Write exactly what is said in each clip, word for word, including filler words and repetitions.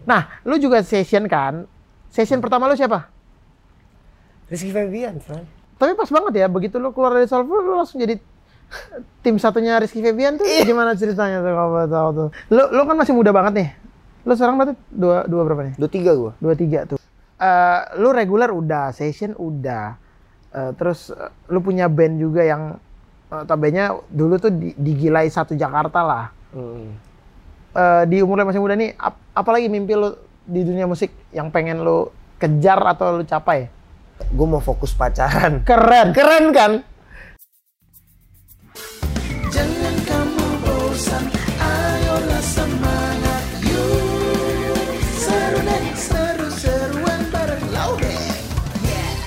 Nah, lu juga session kan? Session hmm. pertama lu siapa? Rizky Febian, friend. Tapi pas banget ya, begitu lu keluar dari Soulful, lu langsung jadi tim satunya Rizky Febian tuh. Gimana ceritanya tuh kalau tahu tuh? Lu lu kan masih muda banget nih. Lu sekarang berarti dua dua berapa nih? Dua tiga gua. Dua tiga tuh. Uh, lu reguler udah, session udah. Uh, terus uh, lu punya band juga yang uh, tabenya dulu tuh di, digilai satu Jakarta lah. Hmm. Uh, di umur lu masih muda nih, ap apalagi mimpi lu di dunia musik yang pengen lu kejar atau lu capai? Gue mau fokus pacaran. Keren, keren kan? Jangan kamu bosan, ayolah semangat yuk. Seru deh, seru-seruan bareng Laudeng. Yeah.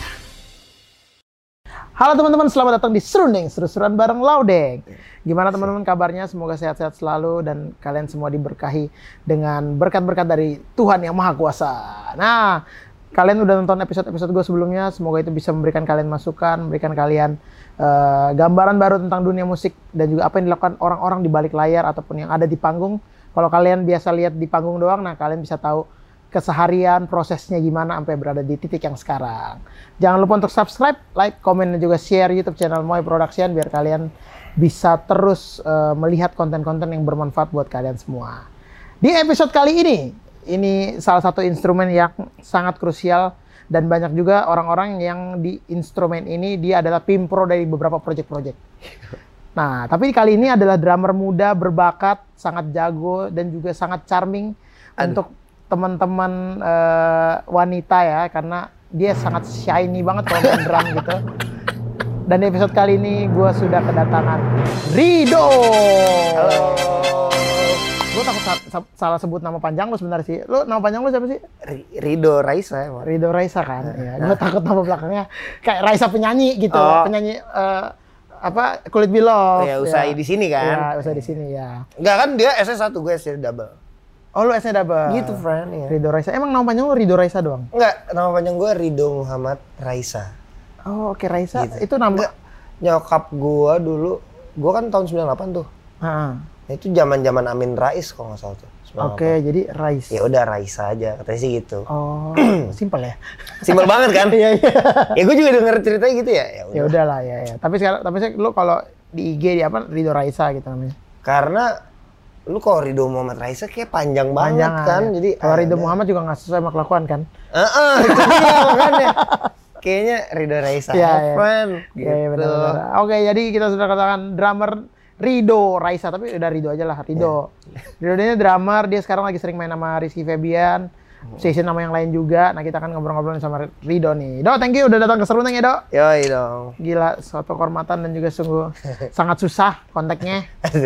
Halo teman-teman, selamat datang di Serundeng, seru-seruan bareng Laudeng. Gimana teman-teman kabarnya? Semoga sehat-sehat selalu dan kalian semua diberkahi dengan berkat-berkat dari Tuhan Yang Maha Kuasa. Nah, kalian udah nonton episode-episode gue sebelumnya, semoga itu bisa memberikan kalian masukan, memberikan kalian uh, gambaran baru tentang dunia musik dan juga apa yang dilakukan orang-orang di balik layar ataupun yang ada di panggung. Kalau kalian biasa lihat di panggung doang, nah kalian bisa tahu keseharian, prosesnya gimana sampai berada di titik yang sekarang. Jangan lupa untuk subscribe, like, komen, dan juga share YouTube channel Moy Production biar kalian bisa terus uh, melihat konten-konten yang bermanfaat buat kalian semua. Di episode kali ini, ini salah satu instrumen yang sangat krusial dan banyak juga orang-orang yang di instrumen ini dia adalah pimpro dari beberapa project-project. Nah, tapi kali ini adalah drummer muda berbakat, sangat jago dan juga sangat charming Aduh. Untuk teman-teman uh, wanita ya, karena dia sangat shiny banget kalau main drum gitu. Dan di episode kali ini gue sudah kedatangan Rido. Halo. Gue takut sa sa salah sebut nama panjang lu sebenarnya sih. Lu nama panjang lu siapa sih? Rido Raisa emang. Rido Raisa kan. Ya, gue takut nama belakangnya kayak Raisa penyanyi gitu. Oh. Penyanyi uh, apa kulit biloh. Ya, usai ya. Di sini kan. Ya, usai di sini ya. Enggak kan dia S nya satu, gue S nya double. Oh, lu S nya double. Gitu, friend. Ya. Rido Raisa. Emang nama panjang lu Rido Raisa doang? Enggak, nama panjang gue Rido Muhammad Raisa. Oh, oke, okay, Raisa. Gitu. Itu nama Nggak, nyokap gue dulu, gue kan tahun sembilan puluh delapan tuh. Heeh. Nah, itu zaman-zaman Amin Rais kalau nggak salah tuh. Oke, okay, jadi Raisa. Ya udah Raisa aja, katanya sih gitu. Oh, simpel ya. Simpel banget kan? Iya, iya. Ya gue juga denger ceritanya gitu ya. Ya udahlah ya, ya. Tapi sekarang tapi sih lu kalau di I G di apa Rido Raisa gitu namanya. Karena lu kalau Rido Muhammad Raisa kayak panjang, panjang banget kan. Ya. Jadi kalau Rido Muhammad juga nggak sesuai sama kelakuan kan? Heeh, uh -uh, itu dia makanya. Kayaknya Rido Raisa. Iya, iya. Gitu. Ya, ya, benar-benar. Oke, jadi kita sudah katakan drummer Rido Raisa, tapi udah Rido aja lah, Rido. Yeah. Rido ini drummer, dia sekarang lagi sering main sama Rizky Febian, session nama yang lain juga. Nah, kita akan ngobrol-ngobrol sama Rido nih. Do, thank you udah datang ke Serundeng ya, Do. Yoi dong. Gila, suatu kehormatan dan juga sungguh sangat susah kontaknya.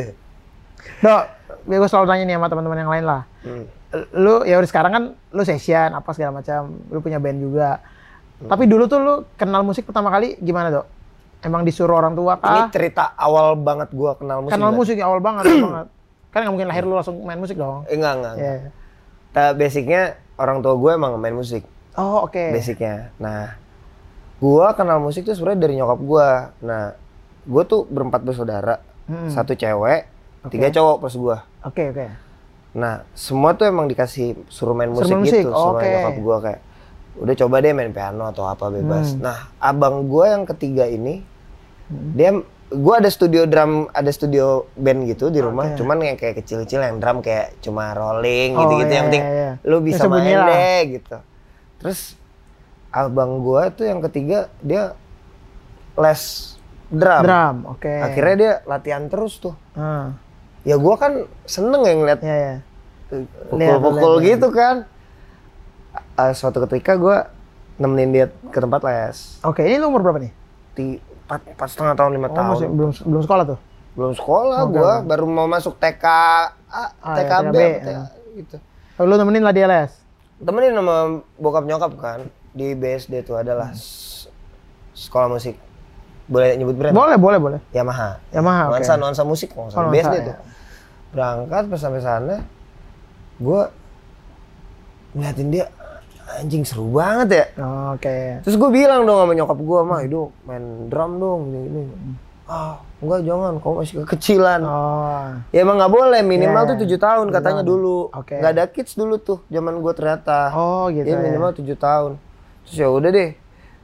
Do, gue selalu tanya nih sama teman-teman yang lain lah. Hmm. Lu ya udah sekarang kan lu session apa segala macam, lu punya band juga. Hmm. Tapi dulu tuh lu kenal musik pertama kali gimana, Do? Emang disuruh orang tua kah? Ini cerita awal banget gua kenal musik. Kenal musik ya, awal banget, banget. Kan nggak mungkin lahir lu langsung main musik dong. Eh, enggak, enggak. Yeah. Nah, basicnya orang tua gue emang main musik. Oh, oke. Okay. Basicnya. Nah, gua kenal musik tuh sebenarnya dari nyokap gua. Nah, gua tuh berempat bersaudara. Hmm. Satu cewek, okay. tiga cowok plus gua. Oke, okay, oke. Okay. Nah, semua tuh emang dikasih suruh main musik, suruh gitu. Oh, sama okay. nyokap gua kayak, udah coba deh main piano atau apa bebas. Hmm. Nah, abang gua yang ketiga ini, hmm. dia, gua ada studio drum, ada studio band gitu di rumah. Okay. Cuman yang kayak kecil-kecil, yang drum kayak cuma rolling gitu-gitu. Oh, iya, yang penting iya, iya. lu bisa main deh gitu. Terus, abang gua tuh yang ketiga, dia les drum. Drum, oke. Okay. Akhirnya dia latihan terus tuh. Hmm. Ya gua kan seneng ya ngeliat yeah, yeah. pukul-pukul gitu kan. Uh, suatu ketika gue nemenin dia ke tempat les. Oke, ini lu umur berapa nih? Di empat, empat setengah tahun, lima oh, tahun. Masih, belum belum sekolah tuh? Belum sekolah, oh, gue baru mau masuk T K A, ah, T K B, ya, T K, ya. Gitu. Lu nemenin lah dia les? Temenin sama bokap nyokap kan. Di B S D tuh adalah hmm. sekolah musik. Boleh nyebut brand? Boleh, boleh, boleh. Yamaha. Yamaha, oke. Nuansa, nuansa musik kok, oh, B S D ya. Tuh. Berangkat pas sampai sana, gue ngeliatin dia, anjing seru banget ya. Oh, oke. Okay. Terus gue bilang dong sama nyokap gue, mah itu main drum dong, gini, gini. ah enggak jangan, kamu masih kekecilan. Oh. Ya emang nggak boleh, minimal Yeah. tuh tujuh tahun tujuh katanya tahun. dulu. Oke. Nggak ada kids dulu tuh zaman gue ternyata. Oh gitu Ya ya. minimal tujuh tahun. Terus ya udah deh.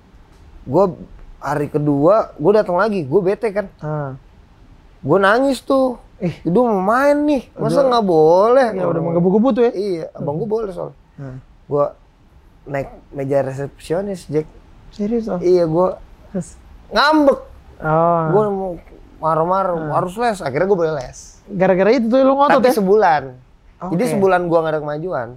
Gue hari kedua gue datang lagi, gue bete kan. Ah. Gue nangis tuh. Ih. Itu mau main nih, masa Udah- nggak boleh? Ya udah menggebu-gebu tuh ya. Iya, abang gue boleh soal. Hmm. Gue naik meja resepsionis, Jack. Serius oh. Iya, gue Terus. ngambek. Oh. Gue mau marah-marah, harus les. Akhirnya gue boleh les. Gara-gara itu tuh lu ngotot Tapi ya? sebulan. Oke. Jadi sebulan gue nggak ada kemajuan.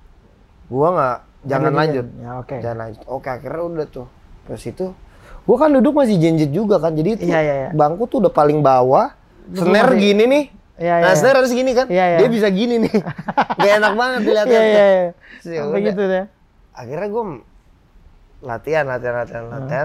Gue nggak, jangan lanjut. Ya oke. Jangan lanjut. Oke, akhirnya udah tuh. Terus itu, gue kan duduk masih jenjet juga kan. Jadi itu Iya, iya, iya. bangku tuh udah paling bawah. Lu Snare masih- gini nih. Iya, iya. Nah, snare harus gini kan? Iya, iya. Dia bisa gini nih. Gak enak banget dilihatnya. Iya iya iya. Terus ya Sampai udah. gitu ya. Akhirnya gue latihan, latihan, latihan, Hmm. latihan.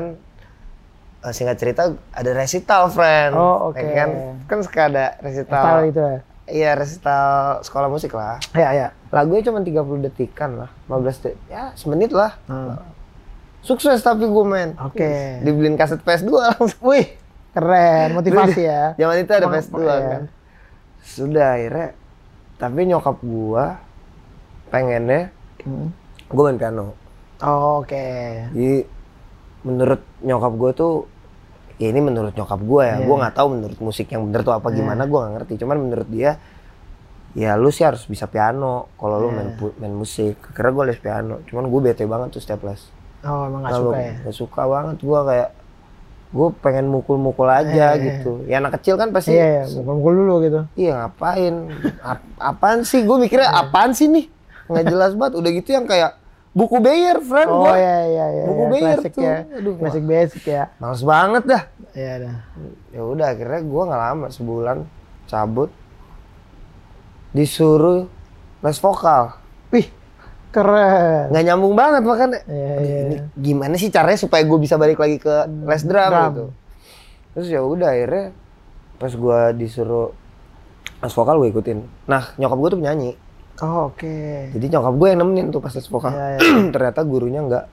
Eh, singkat cerita ada resital, friend. Oh, oke. Ya kan, kan suka ada resital. Style itu ya. Iya, resital sekolah musik lah. Iya iya. Lagunya cuma tiga puluh detikan lah, lima belas detik. Ya, semenit lah. Hmm. Sukses tapi gue main. Oke. Dibeliin kaset P S dua langsung. Wih, keren, motivasi ya. Zaman itu ada P S Emang- dua iya. kan. Sudah akhirnya, tapi nyokap gua pengennya Hmm. gue main piano. Oh, oke. Jadi menurut nyokap gue tuh, ya ini menurut nyokap gue ya, Iya. gue nggak tahu menurut musik yang bener tuh apa Iya. gimana, gue nggak ngerti. Cuman menurut dia, ya lu sih harus bisa piano kalau lu Iya. main pu- main musik. Karena gue les piano, cuman gue bete banget tuh setiap les. Oh, emang gak Kalau suka ya? nggak suka banget gue, kayak gue pengen mukul-mukul aja Iya. gitu. Ya anak kecil kan pasti, Iya, iya, mukul dulu gitu. iya ngapain? Ap- apaan sih? Gue mikirnya Iya. apaan sih nih? Nggak jelas banget. Udah gitu yang kayak buku Beyer, friend. Oh Gua iya iya iya. buku iya. Beyer Klasik tuh. ya. Aduh, Klasik basic ya. males banget dah. Iya dah. Ya udah akhirnya gue nggak lama, sebulan cabut, disuruh les vokal. Wih, keren. Nggak nyambung banget makanya. Iya Aduh, iya. ini gimana sih caranya supaya gue bisa balik lagi ke les drum, drum. gitu. Terus ya udah akhirnya pas gue disuruh les vokal gue ikutin. Nah nyokap gue tuh penyanyi, Oh, oke. jadi nyokap gue yang nemenin tuh pas les vokal. Iya, iya. Ternyata gurunya nggak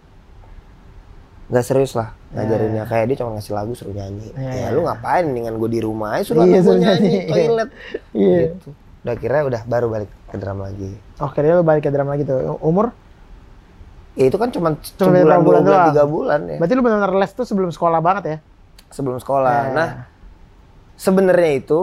nggak serius lah ngajarinnya, Iya. kayak dia cuma ngasih lagu suruh nyanyi. Iya, Ya iya. lu ngapain, dengan gue di rumah aja suruh Iya, gue suruh nyanyi, nyanyi. toilet. Iya. Gitu. Udah akhirnya udah baru balik ke drum lagi. Oke, dia lu balik ke drum lagi tuh. Umur? Ya itu kan cuma Cuma sebulan, beberapa dua bulan bulan, doang. tiga bulan ya. Berarti lu benar-benar les tuh sebelum sekolah banget ya? Sebelum sekolah. Iya. Nah, sebenarnya itu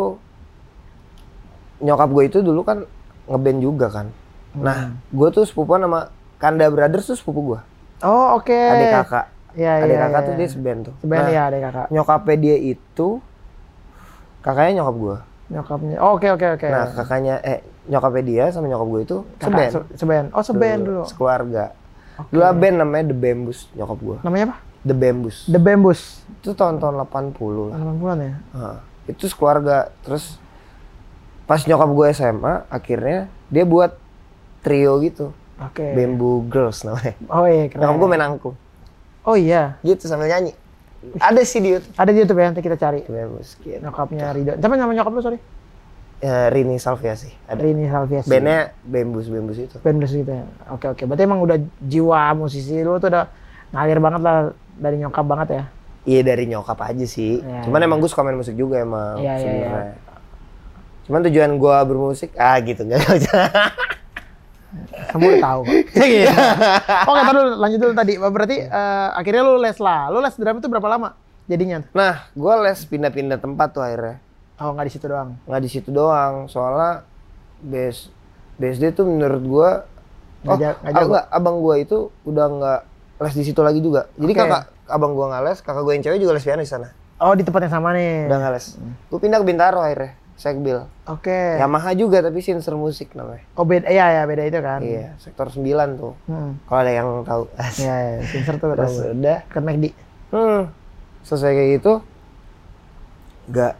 nyokap gue itu dulu kan ngeband juga kan. Hmm. Nah, gue tuh sepupuan sama Kanda Brothers tuh sepupu gue. Oh, oke. Adik kakak. Iya, Adik iya. kakak iya. tuh dia seband tuh. Seband Nah, ya, adik kakak. nyokapnya dia itu kakaknya nyokap gue. Nyokapnya. Oh, oke oke oke. Nah, kakaknya eh nyokapnya dia sama nyokap gue itu Kakak, seband. se- seband. Oh, seband dulu. Sekeluarga. Oke. Dulu band namanya The Bambus nyokap gue. Namanya apa? The Bambus. The Bambus. Itu tahun-tahun delapan puluh. delapan puluhan ya? Nah, itu sekeluarga. Terus pas nyokap gue S M A, akhirnya dia buat trio gitu. Oke. Bamboo Girls namanya. Oh iya, keren. Nyokap gue main angklung. Oh iya. Gitu sambil nyanyi. Ada sih di YouTube. Ada di YouTube ya, nanti kita cari. Bambus gitu. Nyokapnya Ridho. Siapa nama nyokap lu, sorry? Ya, Rini Salviasi. Ada. Rini Salviasi. Bandnya Bambus Bambus itu. Bambus gitu ya. Oke oke. Berarti emang udah jiwa musisi lu tuh udah ngalir banget lah dari nyokap banget ya. Iya dari nyokap aja sih. Iya, Cuman iya. emang gue suka main musik juga emang. Iya, iya, sebenarnya. Cuman tujuan gue bermusik, ah gitu nggak aja. Kamu udah tahu kok. Gitu. Oke, ntar dulu lanjut dulu tadi. Berarti eh, akhirnya lu les lah. Lu les drum itu berapa lama jadinya? Nah, gue les pindah-pindah tempat tuh akhirnya. Oh, nggak di situ doang. Nggak di situ doang, soalnya B S D tuh menurut gue, oh, Nggak ja- nggak ah, jago? nggak, abang gue itu udah nggak les di situ lagi juga. Jadi Oke. kakak, abang gue nggak les, kakak gue yang cewek juga les piano di sana. Oh, di tempat yang sama nih. Udah nggak les. Gue pindah ke Bintaro akhirnya, Sekbil. Oke. Yamaha juga tapi Sinser Musik namanya. Oh, beda. Iya, ya, beda itu kan. Iya, sektor sembilan tuh. Hmm. Kalau ada yang tahu. Iya, ya. Sinser tuh Terus tahu. udah, Kan McD. hmm, selesai kayak gitu, nggak,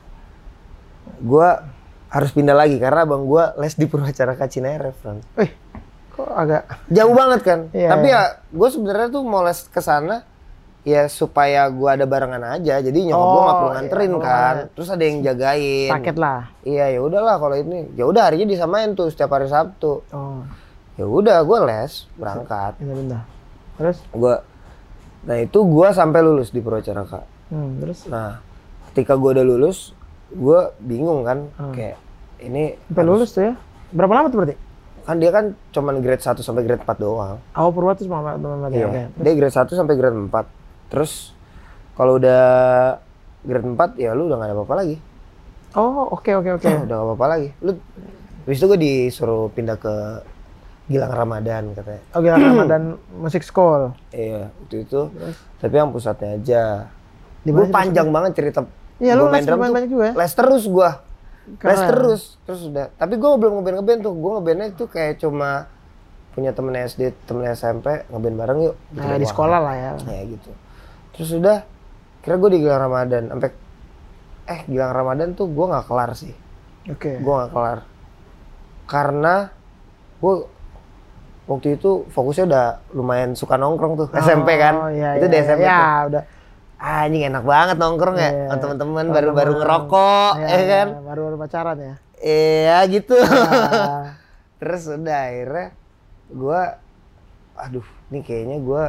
gue harus pindah lagi karena abang gue les di Purwacaraka Cinere, Frank. Wih, kok agak Jauh banget kan. Iya, Tapi iya. ya gue sebenarnya tuh mau les ke sana ya supaya gue ada barengan aja. Jadi nyokap gue Oh, nggak perlu iya, nganterin kalau kan. ada Terus ada yang jagain. paket lah. Iya ya udahlah kalau ini. Ya udah harinya disamain tuh setiap hari Sabtu. Oh, Ya udah gue les berangkat. pindah-pindah. Terus? Gue, nah itu gue sampai lulus di Purwacaraka. Hmm, terus? Nah ketika gue udah lulus, gue bingung kan, Hmm. kayak ini Sampai harus- lulus tuh ya? Berapa lama tuh berarti? kan dia kan cuman grade satu sampai grade empat doang. Oh, Purwa tuh sama teman-teman Iya. oke. Dia grade satu sampai grade empat. Terus kalau udah grade empat ya lu udah gak ada apa-apa lagi. Oh, oke oke oke. Udah gak apa-apa lagi. Lu habis itu gue disuruh pindah ke Gilang Ramadan katanya. Oh, Gilang Ramadan Music School. Iya, itu itu. Tapi yang pusatnya aja. Di Gue mana sih panjang banget cerita. Iya, lu gua les drum lumayan tuh banyak juga ya? Les terus gua. Les Keren. terus. Terus udah. Tapi gue belum ngeband ngeband tuh. Gue ngebandnya itu kayak cuma punya temen S D, temen S M P, ngeband bareng yuk. Gitu Nah, di doang. sekolah lah ya. Kayak gitu. Terus udah. Kira gue di Gilang Ramadan. Sampai eh Gilang Ramadan tuh gue nggak kelar sih. Oke. Gue nggak kelar. Karena gue waktu itu fokusnya udah lumayan suka nongkrong tuh. S M P kan. Oh, iya, Itu iya, di S M P iya. tuh. Ya, udah. Ah, anjing enak banget nongkrong ya. Iya. Sama temen-temen Sama baru-baru temen. ngerokok, Iya, ya kan? iya, baru-baru pacaran ya. Iya gitu. Ah. Terus udah akhirnya gue, aduh, ini kayaknya gue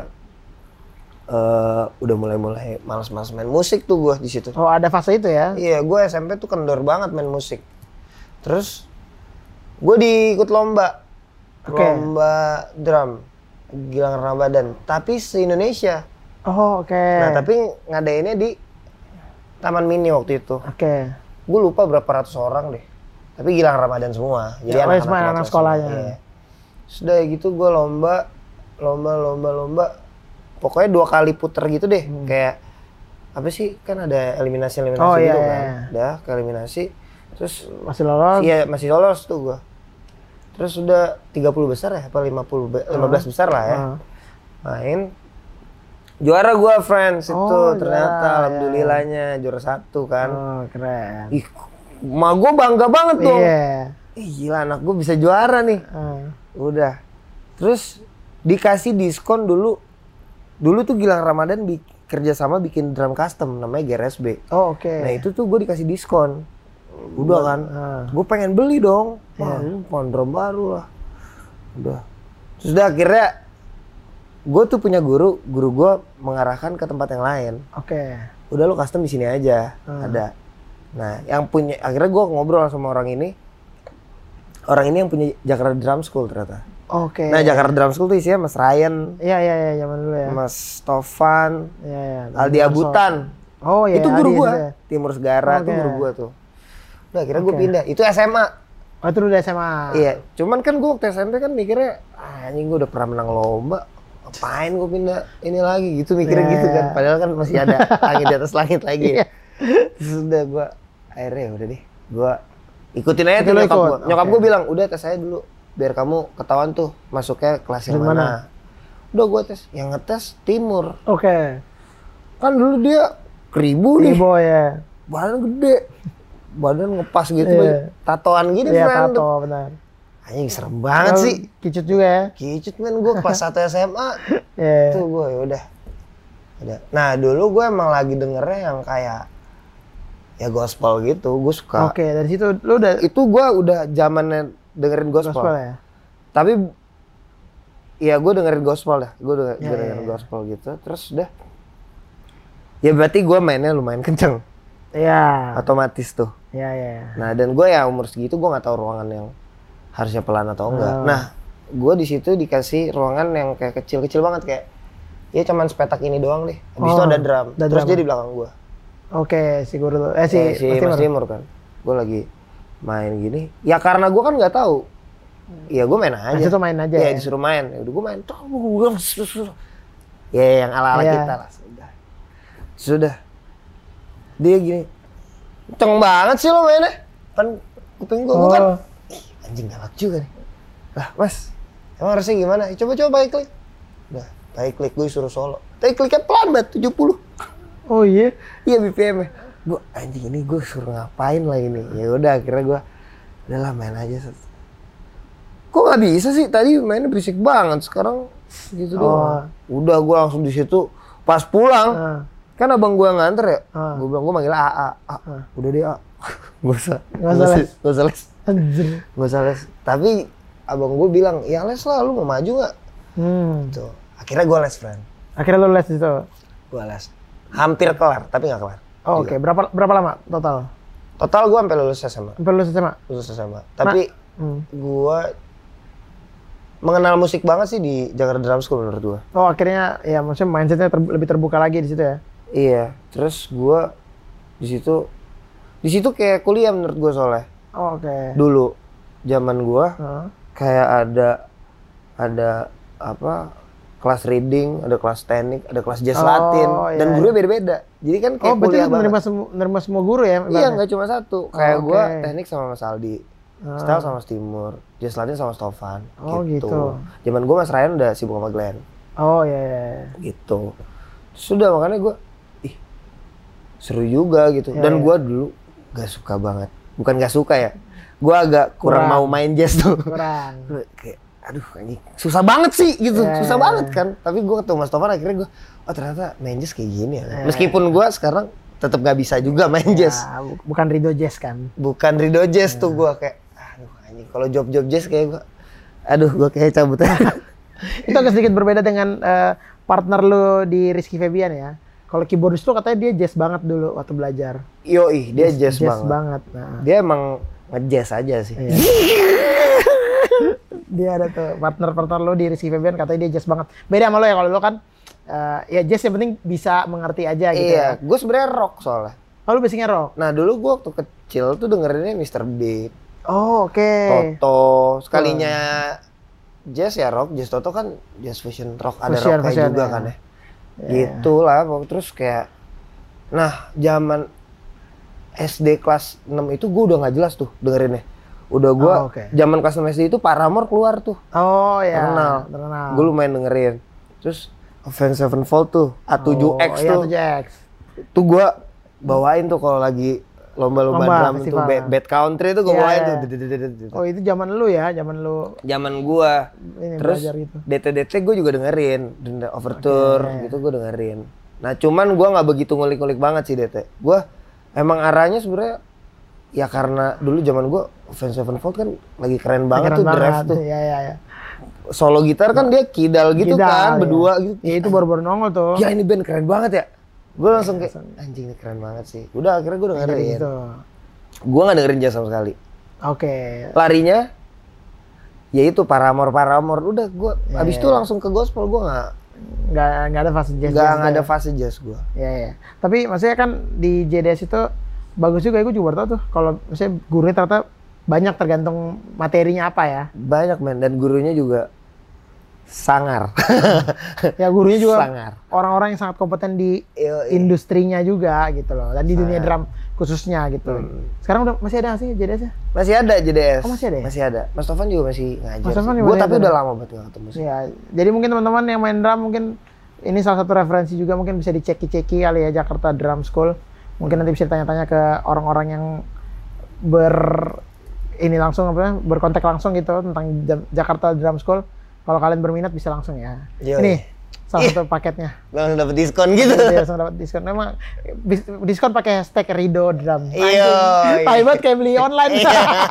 uh, udah mulai-mulai malas-malas main musik tuh gue di situ. Oh, ada fase itu ya? Iya, gue S M P tuh kendor banget main musik. Terus gue diikut lomba, Oke. lomba drum Gilang Ramadan, tapi se Indonesia. Oh, oke. Nah, tapi ngadainnya di Taman Mini waktu itu. Oke. Gue lupa berapa ratus orang deh. Tapi Gilang Ramadan semua. Jadi Ya, anak-anak semua anak kelas sekolahnya. semua. Iya. Sudah gitu gue lomba, lomba, lomba, lomba. Pokoknya dua kali puter gitu deh. Hmm. Kayak apa sih? Kan ada eliminasi-eliminasi Oh, iya, gitu iya, kan. iya. Udah ke eliminasi. Terus Masih lolos? iya masih lolos tuh gue. Terus udah tiga puluh besar ya? Apa lima puluh? Be- lima belas besar lah ya. Ah. Main. Juara gue friends itu Oh, ternyata. juara, Alhamdulillahnya juara satu kan. Oh, keren. Ih, ma gue bangga banget dong. Iya. Ih, gila anak gue bisa juara nih. Ah. Udah. Terus dikasih diskon dulu. Dulu tuh Gilang Ramadan bi kerjasama bikin drum custom namanya G R S B. Oh, oke. Nah itu tuh gue dikasih diskon. Udah kan. Ah. Gue pengen beli dong. Wah, Iya. ini pohon drum baru lah. Udah. Terus udah akhirnya gue tuh punya guru. Guru gue mengarahkan ke tempat yang lain. Oke. Udah lu custom di sini aja. Hmm. Ada. Nah, yang punya akhirnya gue ngobrol sama orang ini. Orang ini yang punya Jakarta Drum School ternyata. Oke. Nah, Jakarta Drum School tuh isinya Mas Ryan, Iya, iya, iya, zaman dulu ya. Mas Tovan, Iya, iya. Aldi Abutan. Oh, iya. itu guru Aldi gue. ya. Timur Segara Oke. tuh guru gue tuh. Udah akhirnya gue Oke. pindah. Itu S M A. Oh, itu udah S M A. Iya. Cuman kan gue waktu S M P kan mikirnya, ah, anjing gue udah pernah menang lomba. Ngapain gue pindah ini lagi gitu mikirnya Iya. gitu kan. Padahal kan masih ada langit di atas langit lagi. Iya. Terus udah gue akhirnya udah deh. Gue ikutin aja Itu tuh lo nyokap ikut? gue. Nyokap Oke. gue bilang, udah tes aja dulu. Biar kamu ketahuan tuh masuknya kelas yang Di mana. mana? Udah gue tes. Yang ngetes Timur. Oke. Kan dulu dia keribu nih. Ibo ya. Badan gede. Badan ngepas gitu. Iya. Tatoan gini Iya, friend. tato, benar. Anjing serem banget Oh, sih. Kicut juga ya. Kicut men gue kelas satu S M A. Iya. Tuh gue yaudah. Udah. Nah dulu gue emang lagi dengernya yang kayak ya gospel gitu. Gue suka. Oke, dari situ lu udah Itu gue udah zamannya dengerin gospel. gospel ya. Tapi ya gue dengerin gospel dah. Gue denger, Ya, gue ya, dengerin ya. gospel gitu. Terus udah. Ya berarti gue mainnya lumayan kenceng. Iya. Otomatis tuh. Iya, iya. iya. Nah dan gue ya umur segitu gue nggak tahu ruangan yang harusnya pelan atau enggak. Oh. Nah gue di situ dikasih ruangan yang kayak kecil-kecil banget kayak ya cuman sepetak ini doang deh. Habis itu Oh, ada drum. ada Terus drum. dia di belakang gue. Oke, si guru tuh. Eh si, Eh, si Mas Timur kan. Gue lagi main gini. Ya karena gue kan nggak tahu. Ya gue main aja. Nah, situ main aja Ya ya? disuruh main. Ya udah gue main. Tuh gue suruh. Ya yang ala-ala Iya. kita lah. Sudah. Sudah. Dia gini. Kenceng banget sih lo mainnya. Kan kuping gue kan. Oh. Ih, anjing galak juga nih. Lah mas. Emang harusnya gimana? Ya, coba-coba baik klik. Udah. Baik klik gue suruh solo. Tapi kliknya pelan banget. tujuh puluh. Oh iya. Iya B P M-nya. Gue anjing ini gue suruh ngapain lah ini. Ya udah akhirnya gue udahlah main aja. Kok nggak bisa sih? Tadi mainnya berisik banget. Sekarang gitu Oh. doang. Udah gue langsung di situ. Pas pulang, Ah. kan abang gue nganter ya. Ah. Gue bilang gue manggil A A. A. Ah. Udah deh A. Gak usah. Nggak usah les. Gak usah les. Anjir. Gak usah les. Tapi abang gue bilang, ya les lah. Lu mau maju nggak? Hmm. Tuh. Akhirnya gue les friend. Akhirnya lu les di situ. Gue les. Hampir kelar, tapi nggak kelar. Oh, oke. Okay. Berapa berapa lama total? Total gue sampai lulus S M A. Sampai lulus S M A? Lulus S M A. Tapi nah, hmm. gue mengenal musik banget sih di Jakarta Drum School menurut gue. Oh, akhirnya ya maksudnya mindsetnya ter lebih terbuka lagi di situ ya? Iya. Terus gue di situ di situ kayak kuliah menurut gue soalnya. Oh, oke. Okay. Dulu zaman gue huh? kayak ada ada apa kelas reading, ada kelas teknik, ada kelas jazz oh, Latin, iya. dan gurunya beda-beda. Jadi kan kayak oh, kuliah banget. Oh, berarti lu menerima semua guru ya? Iya, nggak cuma satu. Kayak oh, gue okay. teknik sama Mas Aldi, ah. style sama Timur, jazz Latin sama Stofan. Oh gitu. gitu. Zaman gue Mas Ryan udah sibuk sama Glenn. Oh iya. iya. Gitu. Sudah makanya gue, ih seru juga gitu. Ya, dan ya. gue dulu gak suka banget. Bukan gak suka ya. Gue agak kurang, kurang mau main jazz tuh. Kurang. Kayak aduh ini susah banget sih gitu, yeah. susah banget kan. Tapi gue ketemu Mas Tovan akhirnya gue, oh ternyata main jazz kayak gini ya. Yeah. Meskipun gue sekarang tetap gak bisa juga main yeah, jazz. Bukan Rido Jazz kan? Bukan Rido Jazz yeah. tuh gue kayak, aduh anjing. Kalau job-job jazz kayak gue, aduh gue kayak cabut aja. Itu agak sedikit berbeda dengan uh, partner lu di Rizky Febian ya. Kalau keyboardist lu katanya dia jazz banget dulu waktu belajar. Yoi, dia jazz, jazz, jazz banget. banget. Nah. Dia emang nge-jazz aja sih. Iya. Dia ada tuh partner-partner lo di Rizky Febian katanya dia jazz banget. Beda sama lo ya, kalau lo kan uh, ya jazz yang penting bisa mengerti aja gitu. Iya, ya. gue sebenarnya rock soalnya. Oh, lu basicnya rock? Nah dulu gue waktu kecil tuh dengerinnya mister Big. Oh oke. Okay. Toto, sekalinya oh. jazz ya rock, jazz Toto kan jazz fusion rock, ada fusion, rocknya fusion, juga ya. kan ya. Yeah. Gitulah, terus kayak, nah zaman S D kelas enam itu gue udah nggak jelas tuh dengerinnya. Udah gue, oh, okay. zaman kelas enam S D itu Paramore keluar tuh. Oh ya. Terkenal. Terkenal. Gue lumayan dengerin. Terus Avenged Sevenfold tuh, A tujuh X oh, iya, tuh. A tujuh X. Tuh gue bawain tuh kalau lagi lomba-lomba drum tuh, bad, bad country tuh gue yeah, bawain yeah. tuh. Oh itu zaman lu ya, zaman lu. Zaman gue. Terus gitu. D T D T gue juga dengerin, Overture okay. gitu gue dengerin. Nah cuman gue nggak begitu ngulik-ngulik banget sih D T. Gue emang arahnya sebenarnya ya karena dulu zaman gue Avenged Sevenfold kan lagi keren banget keren tuh draft tuh. Iya iya iya. Solo gitar kan dia kidal gitu kidal, kan, ya. Berdua gitu. Ya itu baru-baru nongol tuh. Ya ini band keren banget ya. Gue langsung kayak anjing ini keren banget sih. Udah akhirnya gue dengerin. Gitu. Gue nggak dengerin jazz sama sekali. Oke. Okay. Larinya ya itu Paramore Paramore. Udah gue yeah, abis itu yeah. langsung ke gospel. Gue nggak nggak nggak ada fase jazz. Nggak nggak ada fase jazz gue. Ya ya. Tapi maksudnya kan di J D S itu bagus juga. Gue juga baru tahu tuh kalau misalnya gurunya ternyata banyak tergantung materinya apa ya. Banyak men, dan gurunya juga sangar. Ya gurunya juga sangar. Orang-orang yang sangat kompeten di Yo, iya. industrinya juga gitu loh. Dan di sangar. Dunia drum khususnya gitu. Hmm. Sekarang udah masih ada sih J D S-nya? Masih ada J D S. Oh masih ada ya? Masih ada. Mas Tovan juga masih ngajar. Gue tapi udah lama banget gak ketemu sih. Ya, jadi mungkin teman-teman yang main drum mungkin ini salah satu referensi juga, mungkin bisa diceki-ceki kali ya Jakarta Drum School. Mungkin nanti bisa ditanya-tanya ke orang-orang yang ber ini langsung apa berkontak langsung gitu tentang Jakarta Drum School. Kalau kalian berminat bisa langsung ya. Yo, ini salah satu paketnya. Langsung dapat diskon gitu. Iya, langsung dapat diskon. Memang diskon pakai hashtag Rido Drum. Iya. Taibat kayak beli online.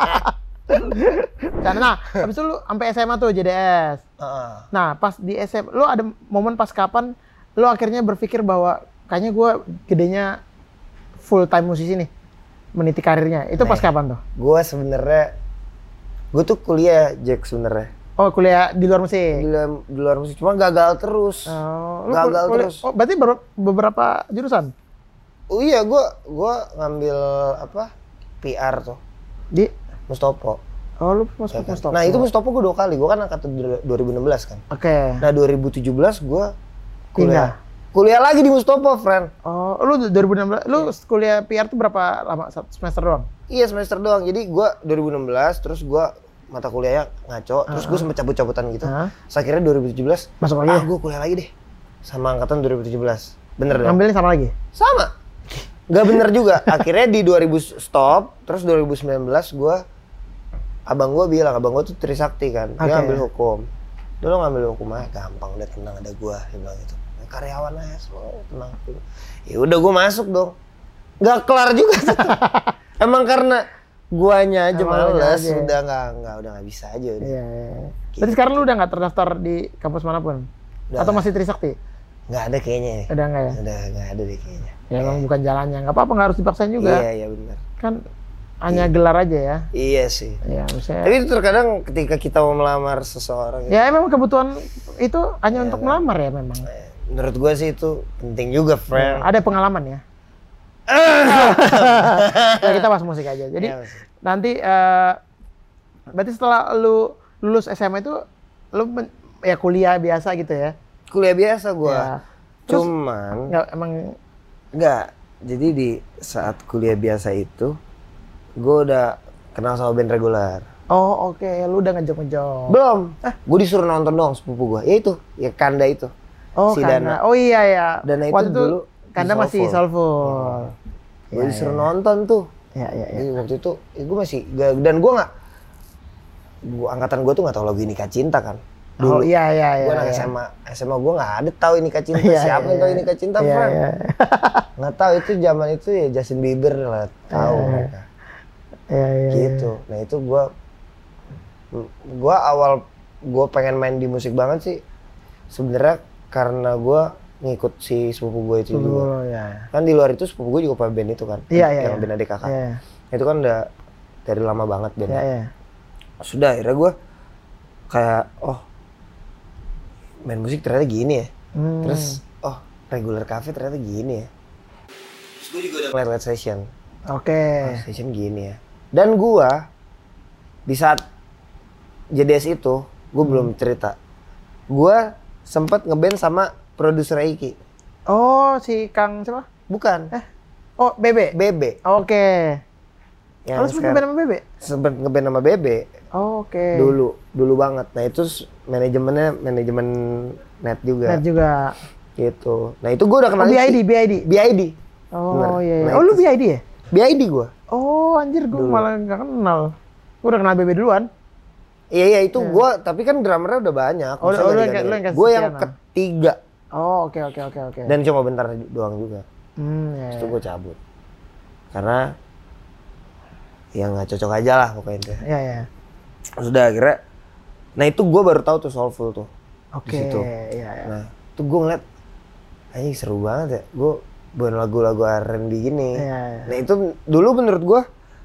Nah, habis itu lu sampai S M A tuh J D S. Uh. Nah, pas di S M A, lu ada momen pas kapan lu akhirnya berpikir bahwa kayaknya gue gedenya full time musisi nih, meniti karirnya. Itu nah, pas kapan tuh? Gue sebenarnya, gue tuh kuliah Jack sebenarnya. Oh, kuliah di luar musik? Di luar, di luar musik, cuma gagal terus. Oh, gagal kuliah, terus. Oh, berarti ber, beberapa jurusan? Oh iya, gue gue ngambil apa? P R tuh. Di? Mustopo. Oh, lu masuk ya, Mustopo. Nah, itu Mustopo gue dua kali. Gue kan angkatan dua ribu enam belas kan. Oke. Okay. Nah, dua ribu tujuh belas gue kuliah. Pindah. Kuliah lagi di Mustopo, friend. Oh, lu dua ribu enam belas, lu kuliah P R tuh berapa lama? Semester doang? Iya, semester doang. Jadi gue dua ribu enam belas, terus gue mata kuliahnya ngaco, uh-huh. terus gue sempet cabut-cabutan gitu. Uh-huh. Terus akhirnya dua ribu tujuh belas, masuk lagi? Ah, gue kuliah lagi deh. Sama angkatan dua ribu tujuh belas. Bener dong? Ngambilnya sama lagi? Sama. Gak bener juga. Akhirnya di dua ribu stop, terus dua ribu sembilan belas gue, abang gue bilang, abang gue tuh Trisakti kan. Dia okay. ngambil hukum. Dulu ngambil hukum aja, gampang, udah tenang ada gue. Dia bilang gitu. Karyawan aja semua tenang. Ya udah gue masuk dong. Gak kelar juga. Emang karena guanya aja males, udah nggak nggak udah nggak bisa aja. Udah. Iya, iya. Gitu. Berarti sekarang lu udah nggak terdaftar di kampus manapun? Udah. Atau masih Trisakti? nggak ada kayaknya. Udah nggak ya? Udah nggak ada deh kayaknya. Ya emang bukan jalannya, nggak apa-apa, nggak harus dipaksain juga. Iya iya benar. Kan hanya gelar aja ya. Iya sih. Ya misalnya. Tapi itu terkadang ketika kita mau melamar seseorang, Ya memang kebutuhan itu hanya Ya, untuk kan. melamar ya memang. menurut gua sih itu penting juga, friend. Ada pengalaman ya. Ya kita bahas musik aja. Jadi Iya, Mas. nanti eh, berarti setelah lu lulus S M A itu lu men- ya kuliah biasa gitu ya? Kuliah biasa gua. Ya. Terus- Cuman Nggak emang enggak. Jadi di saat kuliah biasa itu gua udah kenal sama band reguler. oh oke, lu udah ngejok-ngejok. Belum. Gua disuruh nonton dong sepupu gua. Ya itu, ya Kanda itu. Oh si Kanda. Dana. Oh iya ya. Dana itu Waktu itu dulu Kanda di masih Soulful. Soulful. Gua Ya, disuruh ya. nonton tuh. Ya ya ya. Jadi waktu itu ya gua masih gak, dan gua nggak gua angkatan gua tuh nggak tahu lagu Ini Kak Cinta kan. Oh iya iya iya. Gua anak iya. S M A, S M A gua nggak ada tahu Ini Kak Cinta. Iya, Siapa iya, yang tahu iya. Ini Kak Cinta, Iya, friend? iya. Nggak tahu itu zaman itu ya Justin Bieber lah tahu Iya. mereka. Iya iya. Gitu. Nah itu gua gua awal gua pengen main di musik banget sih sebenarnya karena gua ngikut si sepupu gua itu juga. Oh ya. Kan di luar itu sepupu gua juga punya band itu kan. Iya iya. Yang iya. band adik kakak. Iya Itu kan udah dari lama banget iya. bandnya. Iya. Sudah akhirnya gua kayak oh main musik ternyata gini ya. Hmm. Terus oh regular cafe ternyata gini ya. Terus gua juga udah ngeliat session. Oke. Oh, session gini ya. Dan gua di saat J D S itu gua Hmm. belum cerita. Gua sempet ngeband sama produser Iki. Oh si Kang siapa? Bukan. Eh. Oh B B. B B. Oke. Yang Lu sempet sekarang- ngeband sama B B? Sempet ngeband sama B B. Oh, Oke. Dulu, dulu banget. Nah itu s- manajemennya manajemen net juga. Net juga. Gitu. Nah itu gua udah Oh kenal B I D, Iki. B I D. B I D. Oh Bener. iya. iya. Nah, Oh lu itu- B I D ya? B I D gua. Oh anjir gue Dulu. malah nggak kenal. Gue udah kenal B B duluan. Iya iya itu gua, tapi kan drummernya udah banyak. Oh, Maksudnya oh, lu nggak yang- diganti. lu yang Gua yang kesekian, ketiga Oh oke oke oke oke. dan cuma bentar doang juga. Hmm ya. Terus itu gue cabut karena ya nggak cocok aja lah pokoknya itu. Ya ya. Sudah akhirnya, nah itu gue baru tahu tuh Soulful tuh. Oke. situ. Iya ya. Nah tuh gue ngeliat, anjing seru banget ya. Gue buat lagu-lagu R and B gini. Iya, iya. Nah itu dulu menurut gue,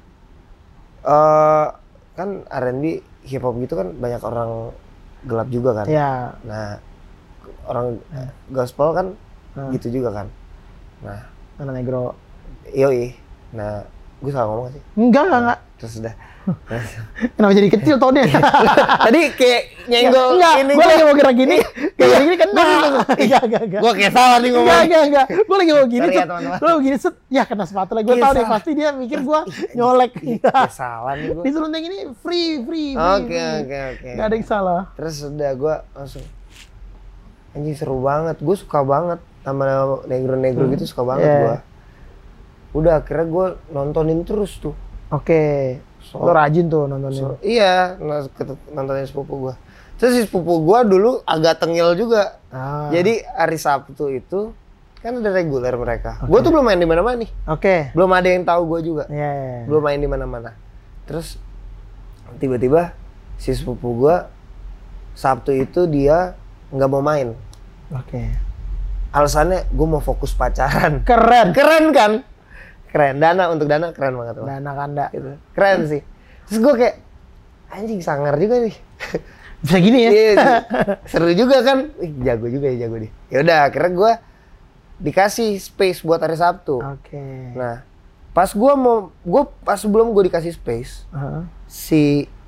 uh, kan R and B hip hop gitu kan banyak orang gelap juga kan. Iya. Nah orang gospel kan Hmm. gitu juga kan. Nah Mana negro? yoi. Nah gue salah ngomong sih. Enggak enggak enggak. Terus udah. Kenapa jadi kecil tonnya? Tadi kayak nyenggol Enggak. ini. Gue lagi mau kira gini. Kayak gini kena. Enggak enggak enggak. Gue kayak salah nih ngomong. Enggak, enggak, enggak. Gue lagi mau gini, Sorry ya, set. teman-teman. Gue gini, set. Ya, kena sepatu lagi. Gue Iya, tau deh, salah. pasti dia mikir gue nyolek. Kayak salah nih gue. Di Serundeng ini free, free, free. Oke free. oke oke. Gak ada yang salah. Terus udah gue langsung anjing seru banget. Gue suka banget sama negro-negro gitu suka banget Iya. gue. Udah akhirnya gue nontonin terus tuh. Oke. So- Lo rajin tuh nontonin. So, iya, n- ket- nontonin sepupu gue. Terus si sepupu gue dulu agak tengil juga. Ah. Jadi hari Sabtu itu kan ada reguler mereka. Gue tuh belum main di mana-mana nih. Oke. Belum ada yang tahu gue juga. Iya, iya, iya. Belum main di mana-mana. Terus tiba-tiba si sepupu gue Sabtu itu dia nggak mau main. Oke. Alasannya gue mau fokus pacaran. Keren. Keren kan? Keren. Dana untuk Dana keren banget. Bang. Dana Kanda. Gitu. Keren sih. Terus gue kayak anjing sangar juga nih. Bisa gini ya? Iya, seru juga kan? Ih, jago juga ya jago dia. Ya udah, akhirnya gue dikasih space buat hari Sabtu. Oke. Nah, pas gue mau, gue pas sebelum gue dikasih space, Heeh. si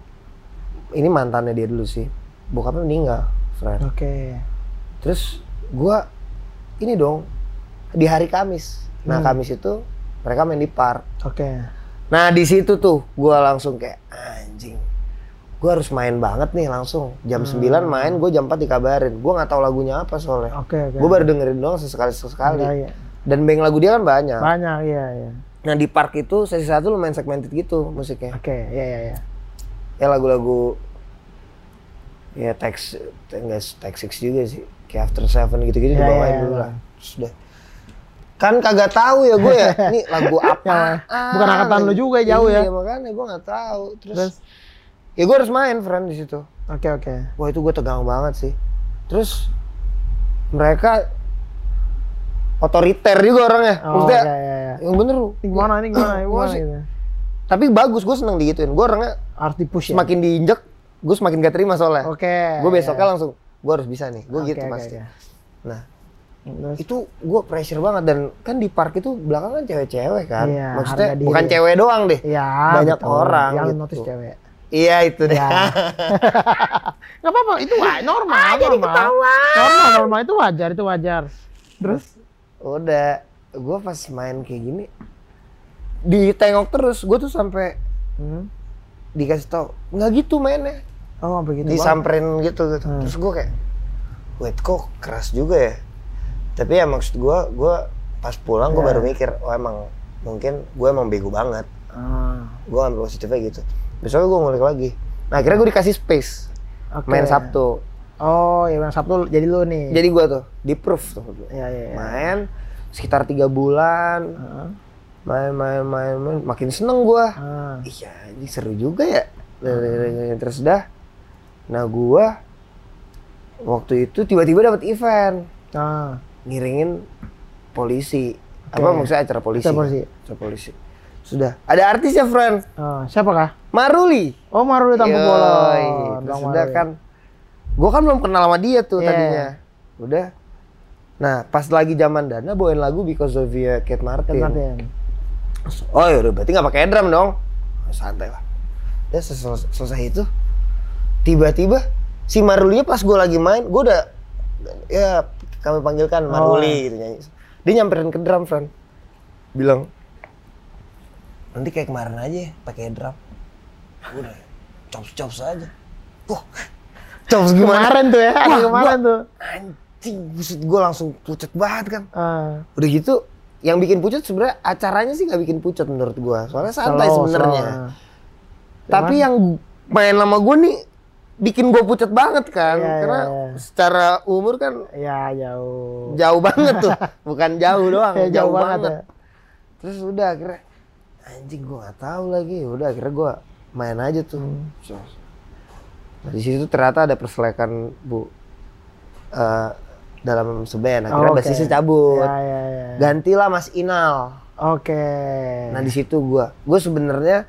ini mantannya dia dulu sih, bokapnya meninggal, friend. Oke. Terus gue ini dong di hari Kamis. Nah Hmm. Kamis itu mereka main di park. Oke. Nah di situ tuh gue langsung kayak anjing, gue harus main banget nih langsung jam Hmm. sembilan main, gue jam empat dikabarin. Gue nggak tahu lagunya apa soalnya. Oke, oke. Gue baru dengerin doang sesekali sesekali. Iya, iya. Dan bank lagu dia kan banyak. Banyak, iya, iya. Nah di park itu sesi satu lumayan segmented gitu musiknya. Oke, iya, iya, iya. Ya lagu-lagu ya Tex enggak Tex Six juga sih. Kayak After Seven gitu-gitu Iya, dibawain iya, dulu iya. lah. Sudah. Kan kagak tahu ya gue ya. Ini lagu apa? Bukan angkatan lu juga, jauh ya. Iya makanya gue nggak tahu. Terus, Terus? ya gue harus main friend di situ. Oke, oke. Wah itu gue tegang banget sih. Terus mereka otoriter juga orangnya. Oh, Maksudnya iya, iya, iya. yang bener lu. Ini gimana, ini gimana, ini gimana Masih- gitu. Tapi bagus, gue seneng digituin. Gue orangnya Harus dipush ya. semakin diinjek, gue semakin gak terima soalnya. Oke. Gue besoknya iya. langsung, gue harus bisa nih. Gue Oke, gitu oke, pasti. oke. Nah, Terus, itu gue pressure banget dan kan di park itu belakangan cewek-cewek kan. Iya, Maksudnya harga diri. bukan cewek doang deh. iya, banyak betul. orang yang gitu. notice cewek. Iya itu deh. Ya. Gak apa-apa, itu wa- normal. Ah, jadi normal. ketahuan. Normal, normal itu wajar, itu wajar. Terus, Udah, gue pas main kayak gini ditengok terus. Gue tuh sampai hmm. dikasih tau nggak gitu mainnya. Oh begitu. Disamperin gitu gitu. Hmm. Terus gue kayak, wait kok keras juga ya. Tapi ya maksud gue, gue pas pulang gue Ya. baru mikir, oh emang mungkin gue emang bego banget. Ah, Gue ambil positifnya gitu. Besoknya gue ngulik lagi. Nah akhirnya gue dikasih space oke. main Sabtu. Oh, ya yang Sabtu jadi lu nih. Jadi gue tuh di proof tuh. ya, ya, ya. Main sekitar tiga bulan. Ah, Main, main, main, main. Makin seneng gue. ah. Iya, ini seru juga ya. Terus dah. Nah gue waktu itu tiba-tiba dapat event. Ah, Ngiringin polisi. Apa Oke. maksudnya acara polisi? Acara polisi. Acara polisi. Sudah. Ada artis ya, friend? ah. Siapakah? Maruli. Oh, Maruli Tampu Yoi. Bolon. Terus Bang udah Maruli. kan. Gue kan belum kenal sama dia tuh Iya. tadinya. Udah. Nah, pas lagi zaman Dana bawain lagu Because of You Kate Martin. Ken Martin. Oh ya udah berarti nggak pakai drum dong. Santai lah. Udah selesai, selesai itu tiba-tiba si Marulinya pas gue lagi main, gue udah ya kami panggilkan Maruli Oh. gitu nyanyi. Dia nyamperin ke drum, friend. Bilang, nanti kayak kemarin aja ya, pakai drum. Gue udah chops-chops aja. Wah, chops gimana? Kemarin tuh ya, Wah, hari kemarin gua- tuh. Anjing, buset gue langsung pucet banget kan. Ah. Udah gitu, yang bikin pucet sebenarnya acaranya sih nggak bikin pucet menurut gue. Soalnya santai Slow, sebenarnya. slow. Tapi yang main sama gue nih bikin gue pucet banget kan. Iya, Karena iya, iya. secara umur kan Ya jauh. jauh banget tuh. Bukan jauh doang, Ya, jauh, jauh banget banget. ya. Terus udah akhirnya anjing gue nggak tahu lagi. Udah akhirnya gue main aja tuh. Hmm. Nah, di situ ternyata ada perselekan Bu eh, dalam seband. Akhirnya Oh, oke. basisnya cabut. Ya, ya, ya. Gantilah Mas Inal. Oke. Nah di situ gue, gue sebenarnya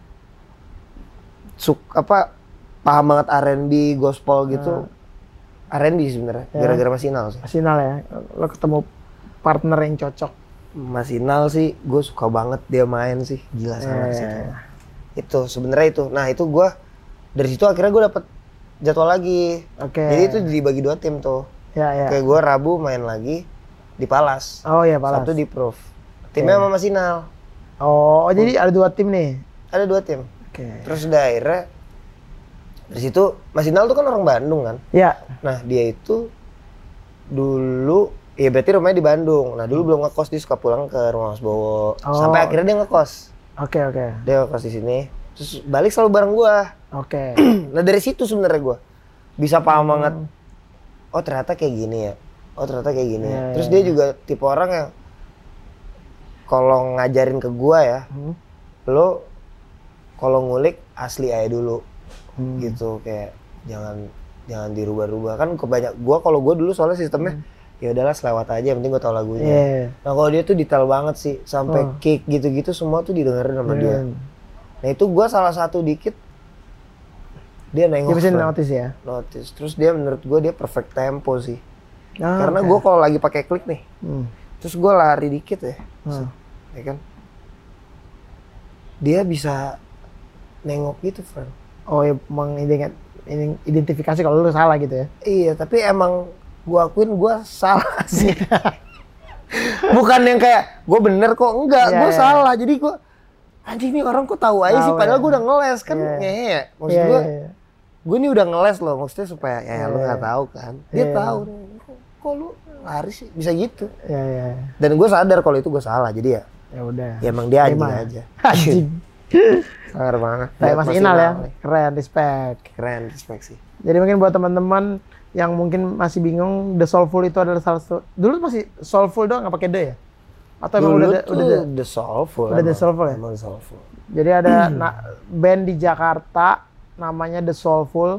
suk apa paham banget R and B, gospel gitu. R and B sebenarnya, Ya. gara-gara Mas Inal sih. Sinal ya. Lo ketemu partner yang cocok. Mas Inal sih, gue suka banget dia main sih, gila sama Eh. situ. Itu sebenarnya itu. Nah itu gue dari situ akhirnya gue dapet jadwal lagi. Oke. Jadi itu dibagi dua tim tuh. Ya, ya. Kayak gue Rabu main lagi di Palas. Oh ya, Palas. Sabtu di Proof. Timnya sama Mas Inal. Oh, oh, jadi ada dua tim nih. Ada dua tim. Oke. Terus udah akhirnya dari situ Mas Inal tuh kan orang Bandung kan. Ya. Nah dia itu dulu, ya berarti rumahnya di Bandung. Nah dulu belum ngekos, dia suka pulang ke rumah Mas Bowo. Oh. Sampai akhirnya dia ngekos. Oke, oke. Dia ngekos di sini. Terus balik selalu bareng gua. Oke. Nah dari situ sebenarnya gua bisa paham Hmm. banget. Oh ternyata kayak gini ya. Oh ternyata kayak gini ya. Iya, Terus iya, dia iya. juga tipe orang yang kalau ngajarin ke gua ya, Hmm. lo kalau ngulik asli aja dulu. Hmm. Gitu kayak jangan jangan dirubah-rubah kan kebanyak gua kalau gua dulu soalnya sistemnya ya udahlah selewat aja yang penting gua tahu lagunya. Hmm. Iya. Nah kalau dia tuh detail banget sih sampai Oh. kick gitu-gitu semua tuh didengerin sama dia. Hmm. Nah itu gua salah satu dikit dia Dia nengok. bisa friend. notice ya. Notice. Terus dia menurut gua dia perfect tempo sih. Ah, Karena oke. gua kalau lagi pakai klik nih, Hmm. terus gua lari dikit ya, Hmm. ya kan? Dia bisa nengok gitu, friend. Oh ya, mengidentifikasi ini identifikasi kalau lu salah gitu ya. Iya, tapi emang gua akuin gua salah sih. Bukan yang kayak gua bener kok, enggak, Iya, gua iya. salah. Jadi gua anjing nih orang kok tahu aja sih, Tahu, padahal ya. gua udah ngeles kan, Iya. ngehe ya. Maksud Iya, gua, iya, iya. gua ini udah ngeles loh, maksudnya supaya ya lu Iya. nggak tahu kan. Dia Iya. tahu, kok, kok lu lari sih bisa gitu. Ya, ya. Dan gua sadar kalau itu gua salah, jadi ya, Ya udah. ya emang dia anjing Terima. aja. Anjing. Sangar banget. Kayak Buat Mas Inal ya. nih. Keren, respect. Keren, respect sih. Jadi mungkin buat teman-teman yang mungkin masih bingung, The Soulful itu adalah salah satu. Dulu masih Soulful doang, nggak pakai The ya? Atau emang Dulu udah tuh udah The? The Soulful. udah The emang. Soulful ya? Emang The Soulful. Jadi ada na- band di Jakarta namanya The Soulful,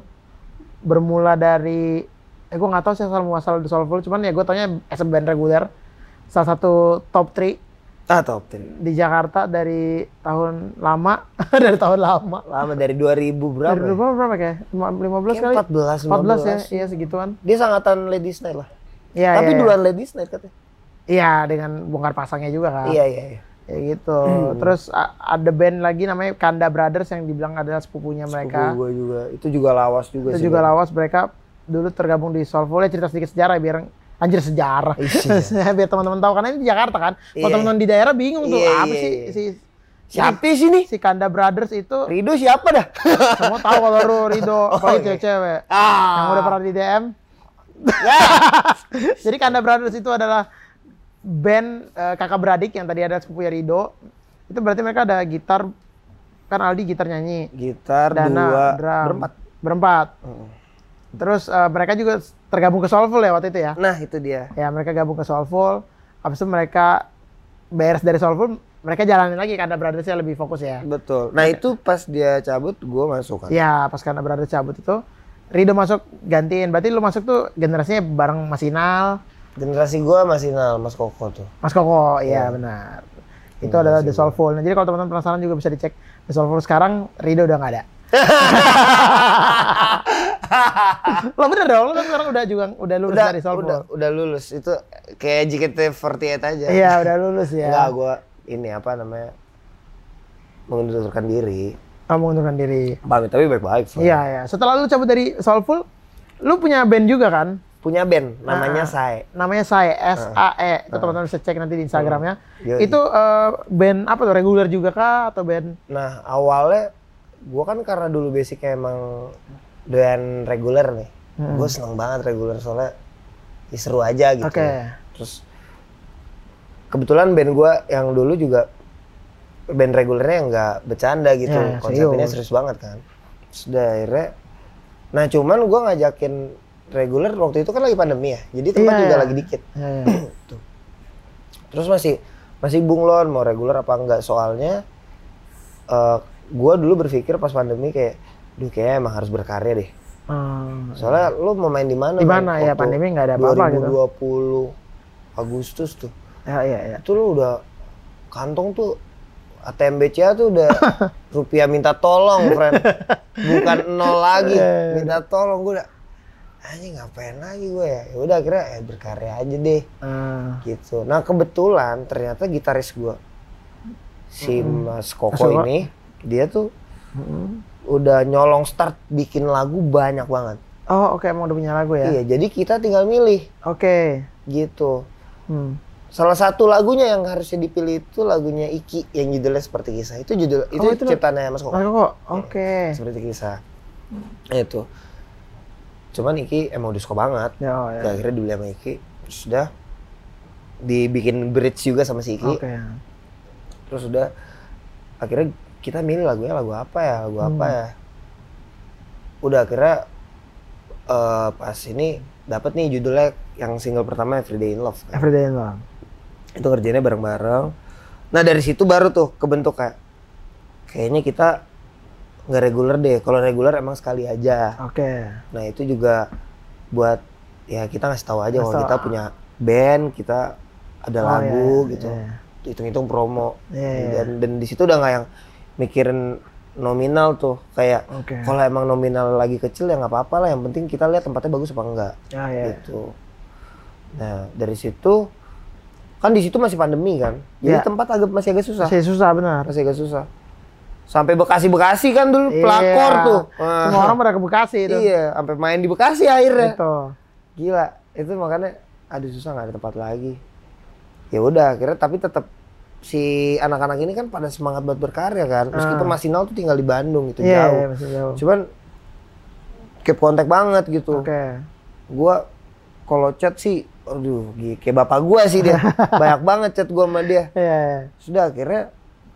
bermula dari eh gue nggak tahu sih asal muasal The Soulful, cuman ya gue taunya as a band reguler salah satu top tiga Ah, top tiga. di Jakarta dari tahun lama, dari tahun lama. Lama dari dua ribu berapa? Dari berapa berapa kayak? lima belas Kayak kali? empat belas, empat belas ya, lima belas. iya segituan. Dia sangatan Ladies Night lah. Iya, Tapi iya, duluan Ladies Night katanya. Iya, dengan bongkar pasangnya juga kan. Iya, iya, iya. Ya gitu. Terus a- ada band lagi namanya Kanda Brothers yang dibilang adalah sepupunya mereka. Sepupu gua juga. Itu juga lawas juga Itu sih. juga Bang. lawas, mereka dulu tergabung di Soulful. Ya cerita sedikit sejarah biar anjir sejarah. Iya. Biar teman-teman tahu karena ini di Jakarta kan. Kalau Iya. teman-teman di daerah bingung tuh Iya, apa iya, sih iya. si Siapa sih nih? si Kanda Brothers itu. Rido siapa dah? Semua tahu kalau lu Rido, apalagi iya. cewek-cewek. Ah. Yang udah pernah di D M. Ya. Jadi Kanda Brothers itu adalah band eh, kakak beradik yang tadi ada sepupunya Rido. Itu berarti mereka ada gitar, kan Aldi gitar nyanyi. Gitar Dana, dua, drum. berempat. Berempat. Terus eh, mereka juga tergabung ke Soulful ya waktu itu ya. Nah, itu dia. Ya mereka gabung ke Soulful. Habis itu mereka beres dari Soulful, mereka jalanin lagi Kanda Brothers-nya lebih fokus ya. Betul. Nah, itu pas dia cabut gua masuk kan. Ya pas Kanda Brothers cabut itu, Rido masuk gantiin. Berarti lu masuk tuh generasinya bareng Mas Inal, Generasi gua masih Nal, Mas Koko tuh. Mas Koko, iya benar. Itu adalah The Soulful. Nah, jadi kalau teman-teman penasaran juga bisa dicek The Soulful sekarang. Rido udah nggak ada. Lo bener dong, lo kan sekarang udah juga udah lulus Udah, dari Soulful. udah, udah lulus. Itu kayak J K T empat delapan aja. Iya udah lulus ya. Enggak, gua ini apa namanya? Mengundurkan diri. Kamu mengundurkan diri. Pamit, tapi baik-baik. Flan. Iya ya. Setelah lu cabut dari Soulful, lu punya band juga kan? Punya band, namanya Ah. Sae. Namanya Sae, S A E. Itu teman-teman bisa cek nanti di Instagramnya. Yoi. Itu eh, band apa tuh? Reguler juga kah atau band? Nah, awalnya gua kan karena dulu basicnya emang doyan reguler nih. Gua seneng banget reguler soalnya ya seru aja gitu. Oke. Terus kebetulan band gua yang dulu juga band regulernya nggak bercanda gitu. Ya, Konsepnya serius. serius banget kan. Terus udah akhirnya, nah cuman gua ngajakin reguler waktu itu kan lagi pandemi ya. Jadi tempat Iya, juga iya. lagi dikit. Ya, ya. Tuh. Terus masih masih bunglon mau reguler apa enggak, soalnya eh gua dulu berpikir pas pandemi kayak duh kayaknya emang harus berkarya deh. Hmm. Soalnya lu mau main di mana? Di mana men? ya, Waktu pandemi nggak ada apa-apa gitu. dua ribu dua puluh Agustus tuh. Ya, ya, ya. Itu lu udah kantong tuh A T M B C A tuh udah rupiah minta tolong, friend. Bukan nol lagi, minta tolong. Gue udah anjing ngapain lagi gue ya. Ya udah akhirnya eh, berkarya aja deh. Hmm. Gitu. Nah, kebetulan ternyata gitaris gue si Mas Koko Mas Koko. ini dia tuh udah nyolong start bikin lagu banyak banget. Oh oke, emang udah punya lagu ya? Iya, jadi kita tinggal milih Oke. gitu. Hmm. Salah satu lagunya yang harusnya dipilih itu lagunya Iki yang judulnya Seperti Kisah. Itu judul itu, Oh, itu ciptaannya Mas Koko. Mas Koko, oke. Seperti Kisah. Itu. Cuman Iki emang udah suka banget. Ya, oh, ya. Ya, akhirnya dibeli sama Iki. Terus udah dibikin bridge juga sama si Iki. Oke. Terus udah akhirnya kita milih lagunya lagu apa ya, lagu apa Hmm. ya. Udah akhirnya eh, pas ini dapat nih judulnya yang single pertama Everyday in Love. Kan. Everyday in Love. Itu kerjanya bareng-bareng. Nah dari situ baru tuh kebentuk kayak kayaknya kita nggak reguler deh. Kalau reguler emang sekali aja. Oke. Nah itu juga buat ya kita ngasih tahu aja Ngasih kalau tahu. kita punya band, kita ada Oh, lagu iya, gitu. iya. Hitung-hitung promo. Iya, iya. Dan dan di situ udah nggak yang mikirin nominal tuh kayak Oke. kalau emang nominal lagi kecil ya nggak apa-apa lah. Yang penting kita lihat tempatnya bagus apa enggak. Ya, ya. Gitu. Nah dari situ kan di situ masih pandemi kan, jadi Ya. tempat agak masih agak susah, Masih susah benar. masih agak susah. Sampai Bekasi-Bekasi kan dulu Iya. pelakor tuh. Semua orang pada ke Bekasi itu. Iya, sampai main di Bekasi akhirnya. Gitu. Gila, itu makanya aduh susah nggak ada tempat lagi. Ya udah, akhirnya tapi tetap si anak-anak ini kan pada semangat buat berkarya kan. Meskipun Ah. Mas Inal tuh tinggal di Bandung itu Iya, jauh. iya, masih jauh. Cuman keep kontak banget gitu. Oke. Gua kalau chat sih aduh gi- kayak bapak gua sih dia. Banyak banget chat gua sama dia. Iya, iya. Sudah akhirnya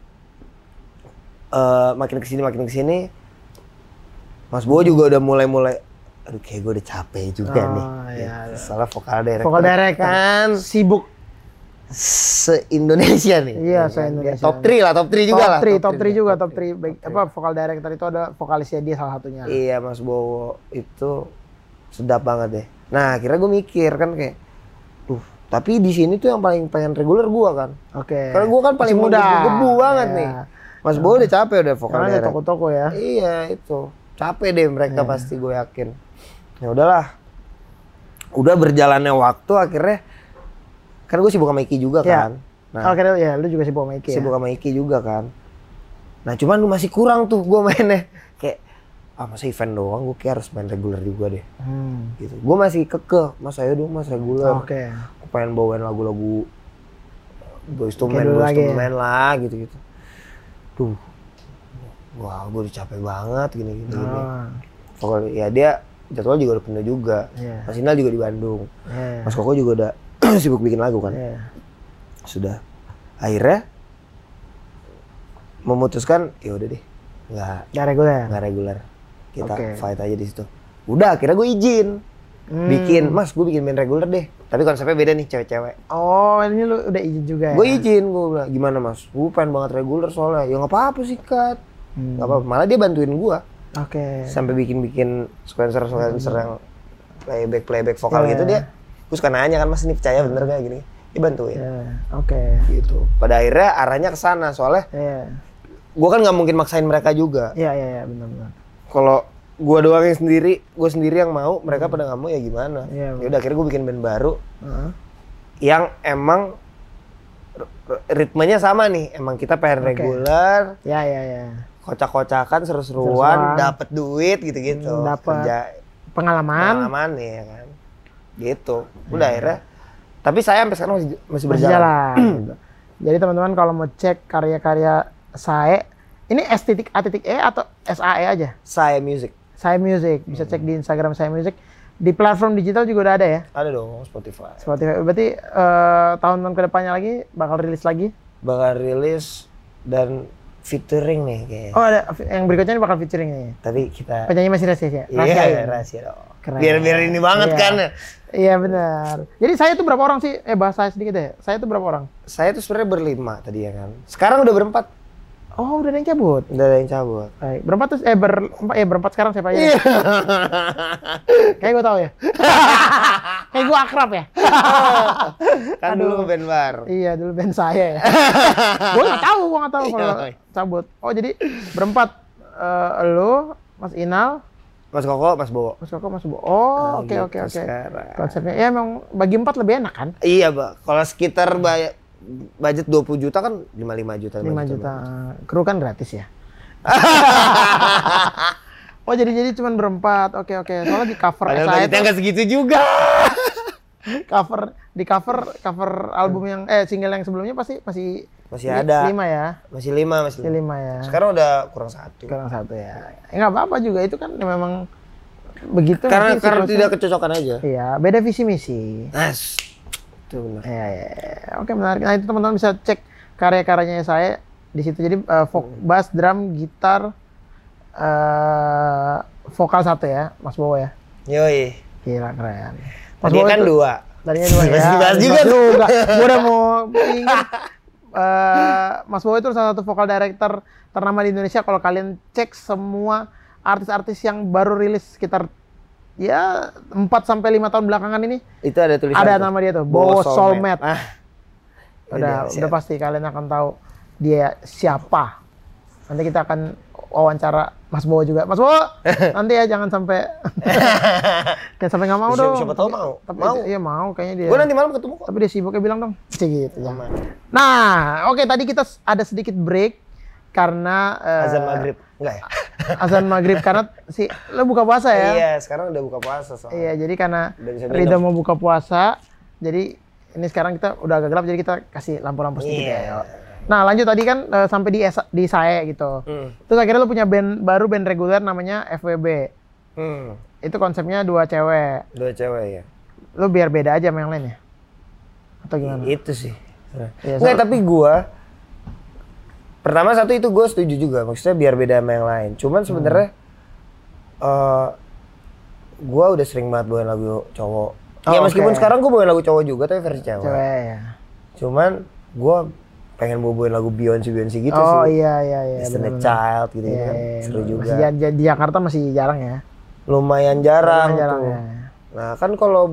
eh makin kesini makin kesini Mas Bo juga udah mulai-mulai aduh kayak gue udah capek juga Oh, nih. iya, Gitu. iya. Soalnya vokal director. Vokal director. kan Sibuk. se-Indonesia nih. Iya, Ya kan? se-Indonesia. Top tiga lah, top tiga juga top lah. tiga, top tiga juga, top top three. tiga. Baik, apa vokal director itu ada vokalisnya dia salah satunya. Iya, Mas Bowo itu sedap banget deh. Nah, akhirnya gue mikir kan kayak, duh Tapi di sini tuh yang paling pengen reguler gua kan. Oke. Karena gua kan paling Masih muda. menggebu banget Iya. nih. Mas Bo udah capek udah vokal Karena ada direct. toko-toko ya. Iya itu. Capek deh mereka Iya. pasti gue yakin. Ya udahlah. Udah berjalannya waktu akhirnya kan gue sibuk sama Iki juga Iya. kan. Nah, Oke, ya lu juga sibuk sama Iki ya. sibuk sama Iki juga kan. Nah cuman lu masih kurang tuh gue mainnya. Kayak ah masa event doang gue kayak harus main reguler juga deh. Hmm. Gitu. Gue masih kekeh, mas ayo dong mas reguler. Oke. Gue pengen bawain lagu-lagu Boyz II Men, Kayak dulu Boyz lagi II ya? Men lah gitu-gitu. Duh, wah gue udah capek banget gini-gini. Oh. Pokoknya ya dia jadwal juga udah penuh juga. Iya. Mas Inal juga di Bandung. Iya. Mas Koko juga udah sibuk bikin lagu kan. Iya. Sudah. Akhirnya memutuskan ya udah deh nggak Gak reguler. nggak reguler. Kita Oke. fight aja di situ. Udah akhirnya gue izin. Hmm. Bikin, mas gue bikin band reguler deh. Tapi konsepnya beda nih cewek-cewek. Oh, ini lu udah izin juga ya? Gue izin, gue bilang gimana mas? Gue pengen banget reguler soalnya. Ya nggak apa-apa sih Kat. Hmm. Nggak apa-apa. Malah dia bantuin gue. Oke. Sampai bikin-bikin sequencer-sequencer yang playback playback vokal Iya. gitu dia. Gue suka nanya kan mas ini percaya bener gak gini? Dia bantuin. Iya. Oke. Gitu. Pada akhirnya arahnya ke sana soalnya Iya. gue kan nggak mungkin maksain mereka juga. Iya, iya, iya, benar-benar. Kalau gue doang yang sendiri, gue sendiri yang mau, mereka pada nggak mau ya gimana? Iya, Ya udah akhirnya gue bikin band baru Heeh. yang emang r- r- ritmenya sama nih. Emang kita pengen Oke. reguler, Ya, ya, ya. kocak-kocakan, seru-seruan, Seru-seruan. dapet duit gitu-gitu. Hmm, dapet Kerja Pengalaman. pengalaman nih ya kan. Gitu. Udah akhirnya. Tapi saya sampai sekarang masih, masih Masih berjalan. jalan. gitu. Jadi teman-teman kalau mau cek karya-karya Sae, ini S titik A titik E atau S A E aja? Saya music. Sae Music, bisa cek di Instagram Sae Music. Di platform digital juga udah ada ya? Ada dong Spotify. Spotify. Berarti eh, tahun-tahun kedepannya lagi bakal rilis lagi? Bakal rilis dan featuring nih kayaknya. Oh, ada yang berikutnya ini bakal featuring nih. Tapi kita Penyanyi masih rahasia ya? iya Rahasiain. rahasia dong. Keren. Biar biar ini banget Iya. kan. Iya benar. Jadi saya tuh berapa orang sih? Eh bahas saya sedikit deh. Saya tuh berapa orang? Saya tuh sebenarnya berlima tadi ya kan. Sekarang udah berempat. Oh udah ada yang cabut. Udah ada yang cabut. Baik. Berempat terus eh berempat eh berempat sekarang siapa aja? Iya. Kayak gue tahu ya. Kayak gue akrab ya. Kan dulu band bar. Iya dulu band saya ya. Gue nggak tahu, gue nggak tahu kalau Iya. cabut. Oh jadi berempat eh lo, Mas Inal, Mas Koko, Mas Bowo. Mas Koko, Mas Bo. Oh oke Gitu oke oke. sekarang. Konsepnya ya emang bagi empat lebih enak kan? Iya, Pak. Kalau sekitar bay- budget dua puluh juta kan lima puluh lima juta. lima juta. Kru kan gratis ya. Oh jadi jadi cuma berempat. Oke oke. Soalnya di cover Padahal S A E budgetnya tuh- nggak segitu juga. cover di cover cover album yang eh single yang sebelumnya pasti masih Masih li- ada. lima ya. Masih lima, masih Masih lima. lima ya. Sekarang udah kurang satu. Sekarang satu ya. Ya nggak apa-apa juga itu kan memang begitu. Karena nanti karena siklusnya. tidak kecocokan aja. Iya, beda visi misi. Nas. Itu benar. Ya, ya, ya. Oke menarik. Nah itu teman-teman bisa cek karya-karyanya saya di situ. Jadi eh, vok- bass, drum, gitar, eh vokal satu ya, Mas Bowo ya. Yoi. Gila keren. Tadi Bowo kan itu- dua. Tadinya dua ya. Masih dibahas juga Dibahas tuh. juga. Gua udah mau ingat. Eh, Mas Bowo itu salah satu vokal director ternama di Indonesia. Kalau kalian cek semua artis-artis yang baru rilis sekitar ya empat sampai lima tahun belakangan ini Itu ada tulisan. ada tuh. nama dia tuh, Bowo Soulmate. Ah. Udah Udah, udah siap. pasti kalian akan tahu dia siapa. Nanti kita akan wawancara Mas Bowo juga. Mas Bowo, nanti ya jangan sampai jangan sampai nggak mau Siapa- dong. siapa tahu Tapi- mau. Tapi Mau. iya mau kayaknya dia. Gue nanti malam ketemu kok. Tapi dia sibuk ya bilang dong. Cik gitu. Sama. jangan. Nah, oke tadi kita s- ada sedikit break karena eh, Azan maghrib. Enggak ya? azan maghrib karena si lo buka puasa ya. Iya, sekarang udah buka puasa soalnya. Iya, jadi karena Udah bisa Rida minum. mau buka puasa, jadi ini sekarang kita udah agak gelap, jadi kita kasih lampu-lampu sedikit Iya. ya. yuk. Nah lanjut tadi kan eh, sampai di S- di Sae gitu. Hmm. Terus akhirnya lo punya band baru, band reguler namanya F W B. Hmm. Itu konsepnya dua cewek. Dua cewek ya. Lo biar beda aja sama yang lain ya? Atau gimana? Itu sih. Iya, Enggak, soal- tapi gua pertama satu itu gue setuju juga, maksudnya biar beda sama yang lain. Cuman sebenarnya eh gua udah sering banget bawain lagu cowok. Oh, Ya meskipun oke. sekarang gua bawain lagu cowok juga tapi versi cewek. Cewek ya. Cuman gua pengen bawain lagu Beyonce Beyonce gitu Oh sih. iya iya iya. Destiny benar-benar. Child gitu Iya, kan. iya, Seru iya. juga. Masih ja- ja- di Jakarta masih jarang ya. Lumayan jarang, Lumayan jarang tuh. ya. Nah, kan kalau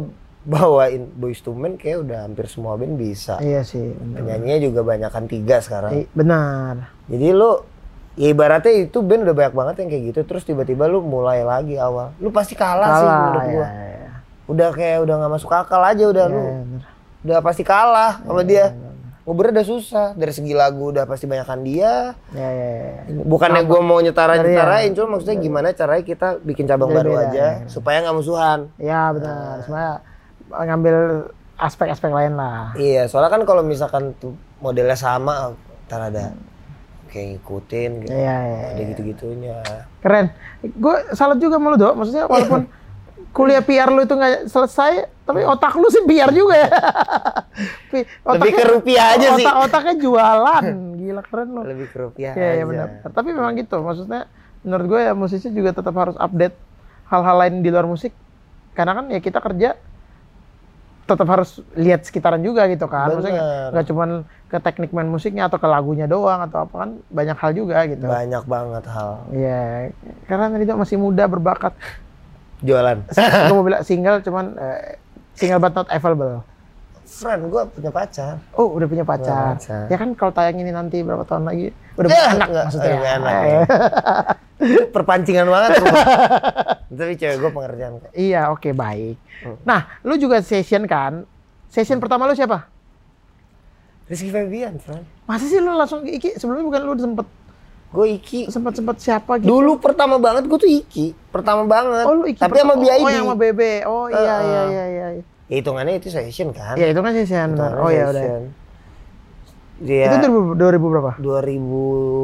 bawain Boyz two Men kayak udah hampir semua band bisa. Iya sih. Bener. Penyanyinya juga banyakan tiga sekarang. Eh, benar. Jadi lu ya ibaratnya itu band udah banyak banget yang kayak gitu, terus tiba-tiba lu mulai lagi awal. Lu pasti kalah, Kalah, sih menurut gua. ya, ya. Udah kayak udah nggak masuk akal aja udah Ya, lu. bener. Udah pasti kalah sama Ya, dia. bener. Ngobrol udah susah, dari segi lagu udah pasti banyakan dia. Ya, ya, ya. Bukannya gue mau nyetara-nyetarain, Dari- cuma maksudnya gimana caranya kita bikin cabang Jadi baru beda, aja ya. supaya nggak musuhan. Ya benar. Sebenarnya ngambil aspek-aspek lain lah. Iya, soalnya kan kalau misalkan tuh modelnya sama, ntar ada kayak ngikutin gitu. Iya, iya, Ada iya. gitu-gitunya. Keren. Gue salut juga sama lu, Dok. Maksudnya walaupun kuliah P R lu itu nggak selesai, tapi otak lu sih P R juga ya. Pi- Lebih ke rupiah aja sih. Otak-otaknya jualan. Gila, keren lu. Lebih ke rupiah Iya, iya aja. benar. Tapi memang gitu. Maksudnya menurut gue ya musisi juga tetap harus update hal-hal lain di luar musik. Karena kan ya kita kerja tetap harus lihat sekitaran juga gitu kan. Maksudnya Bener. nggak cuman ke teknik main musiknya atau ke lagunya doang atau apa kan banyak hal juga gitu. Banyak banget hal. Iya, karena tadi tuh masih muda berbakat. Jualan. Gue mau bilang single cuman eh, single but not available. Friend, gue punya pacar. Oh, udah punya pacar. Punya pacar. Ya kan kalau tayang ini nanti berapa tahun lagi udah Eh, punya anak enggak, maksudnya. udah punya anak, Eh, ya. Perpancingan banget. Tapi cewek gue pengertian. Iya, oke baik. Hmm. Nah, lu juga session kan? Session pertama lu siapa? Rizky Febian, friend. Masa sih lu langsung ke Iki? Sebelumnya bukan lu sempet Gue Iki. sempet sempet siapa gitu? Dulu pertama banget gue tuh Iki. Pertama banget. Oh, lu Iki. Tapi sama pertama. B I D. Oh, yang sama B B. Oh, iya Uh-uh. iya iya iya. iya. Ya hitungannya itu session kan? Ya itu kan session benar. Hitungannya Oh ya udah. session. Dia Itu dua ribu, dua ribu berapa? dua ribu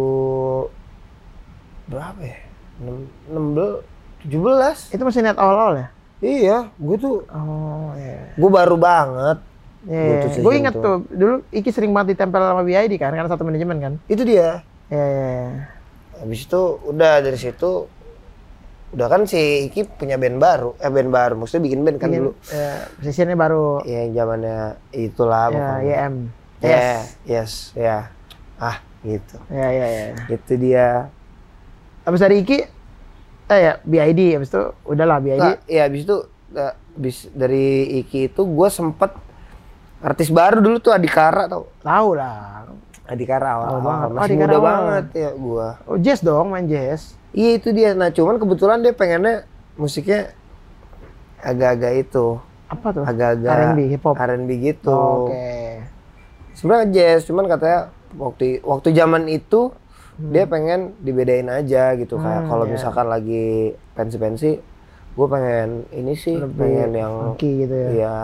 berapa ya? enam belas tujuh belas. Itu masih net awal-awal ya? Iya, gue tuh Oh iya. gue baru banget. Iya, Gua tuh gue session ingat tuh. tuh dulu Iki sering banget ditempel sama B I D kan karena satu manajemen kan. Itu dia. Iya iya. iya. Habis itu udah dari situ udah kan si Iki punya band baru, eh band baru, maksudnya bikin band kan Bikin, dulu. ya, sessionnya baru. Ya yang zamannya itulah Ya, pokoknya. Y M. Ya, Yes. yes, ya. Ah, gitu. Ya ya ya. Itu dia. Abis dari Iki, eh ya B I D. Abis itu udahlah B I D. Nah, ya habis itu nah, habis dari Iki itu gue sempet artis baru dulu tuh Adikara tau. Tahu lah. Adikara awal, Tahu banget. Oh, masih Adhikara muda awal. banget ya gue. Oh jazz dong, main jazz. Iya itu dia. Nah cuman kebetulan dia pengennya musiknya agak-agak itu, Apa tuh? agak-agak R and B, hip hop. R and B gitu. Oh, Oke. Sebenarnya jazz, cuman katanya waktu waktu zaman itu dia pengen dibedain aja gitu kayak Hmm, kalau iya. misalkan lagi pensi-pensi, gue pengen ini sih, Lebih pengen yang funky gitu ya. iya.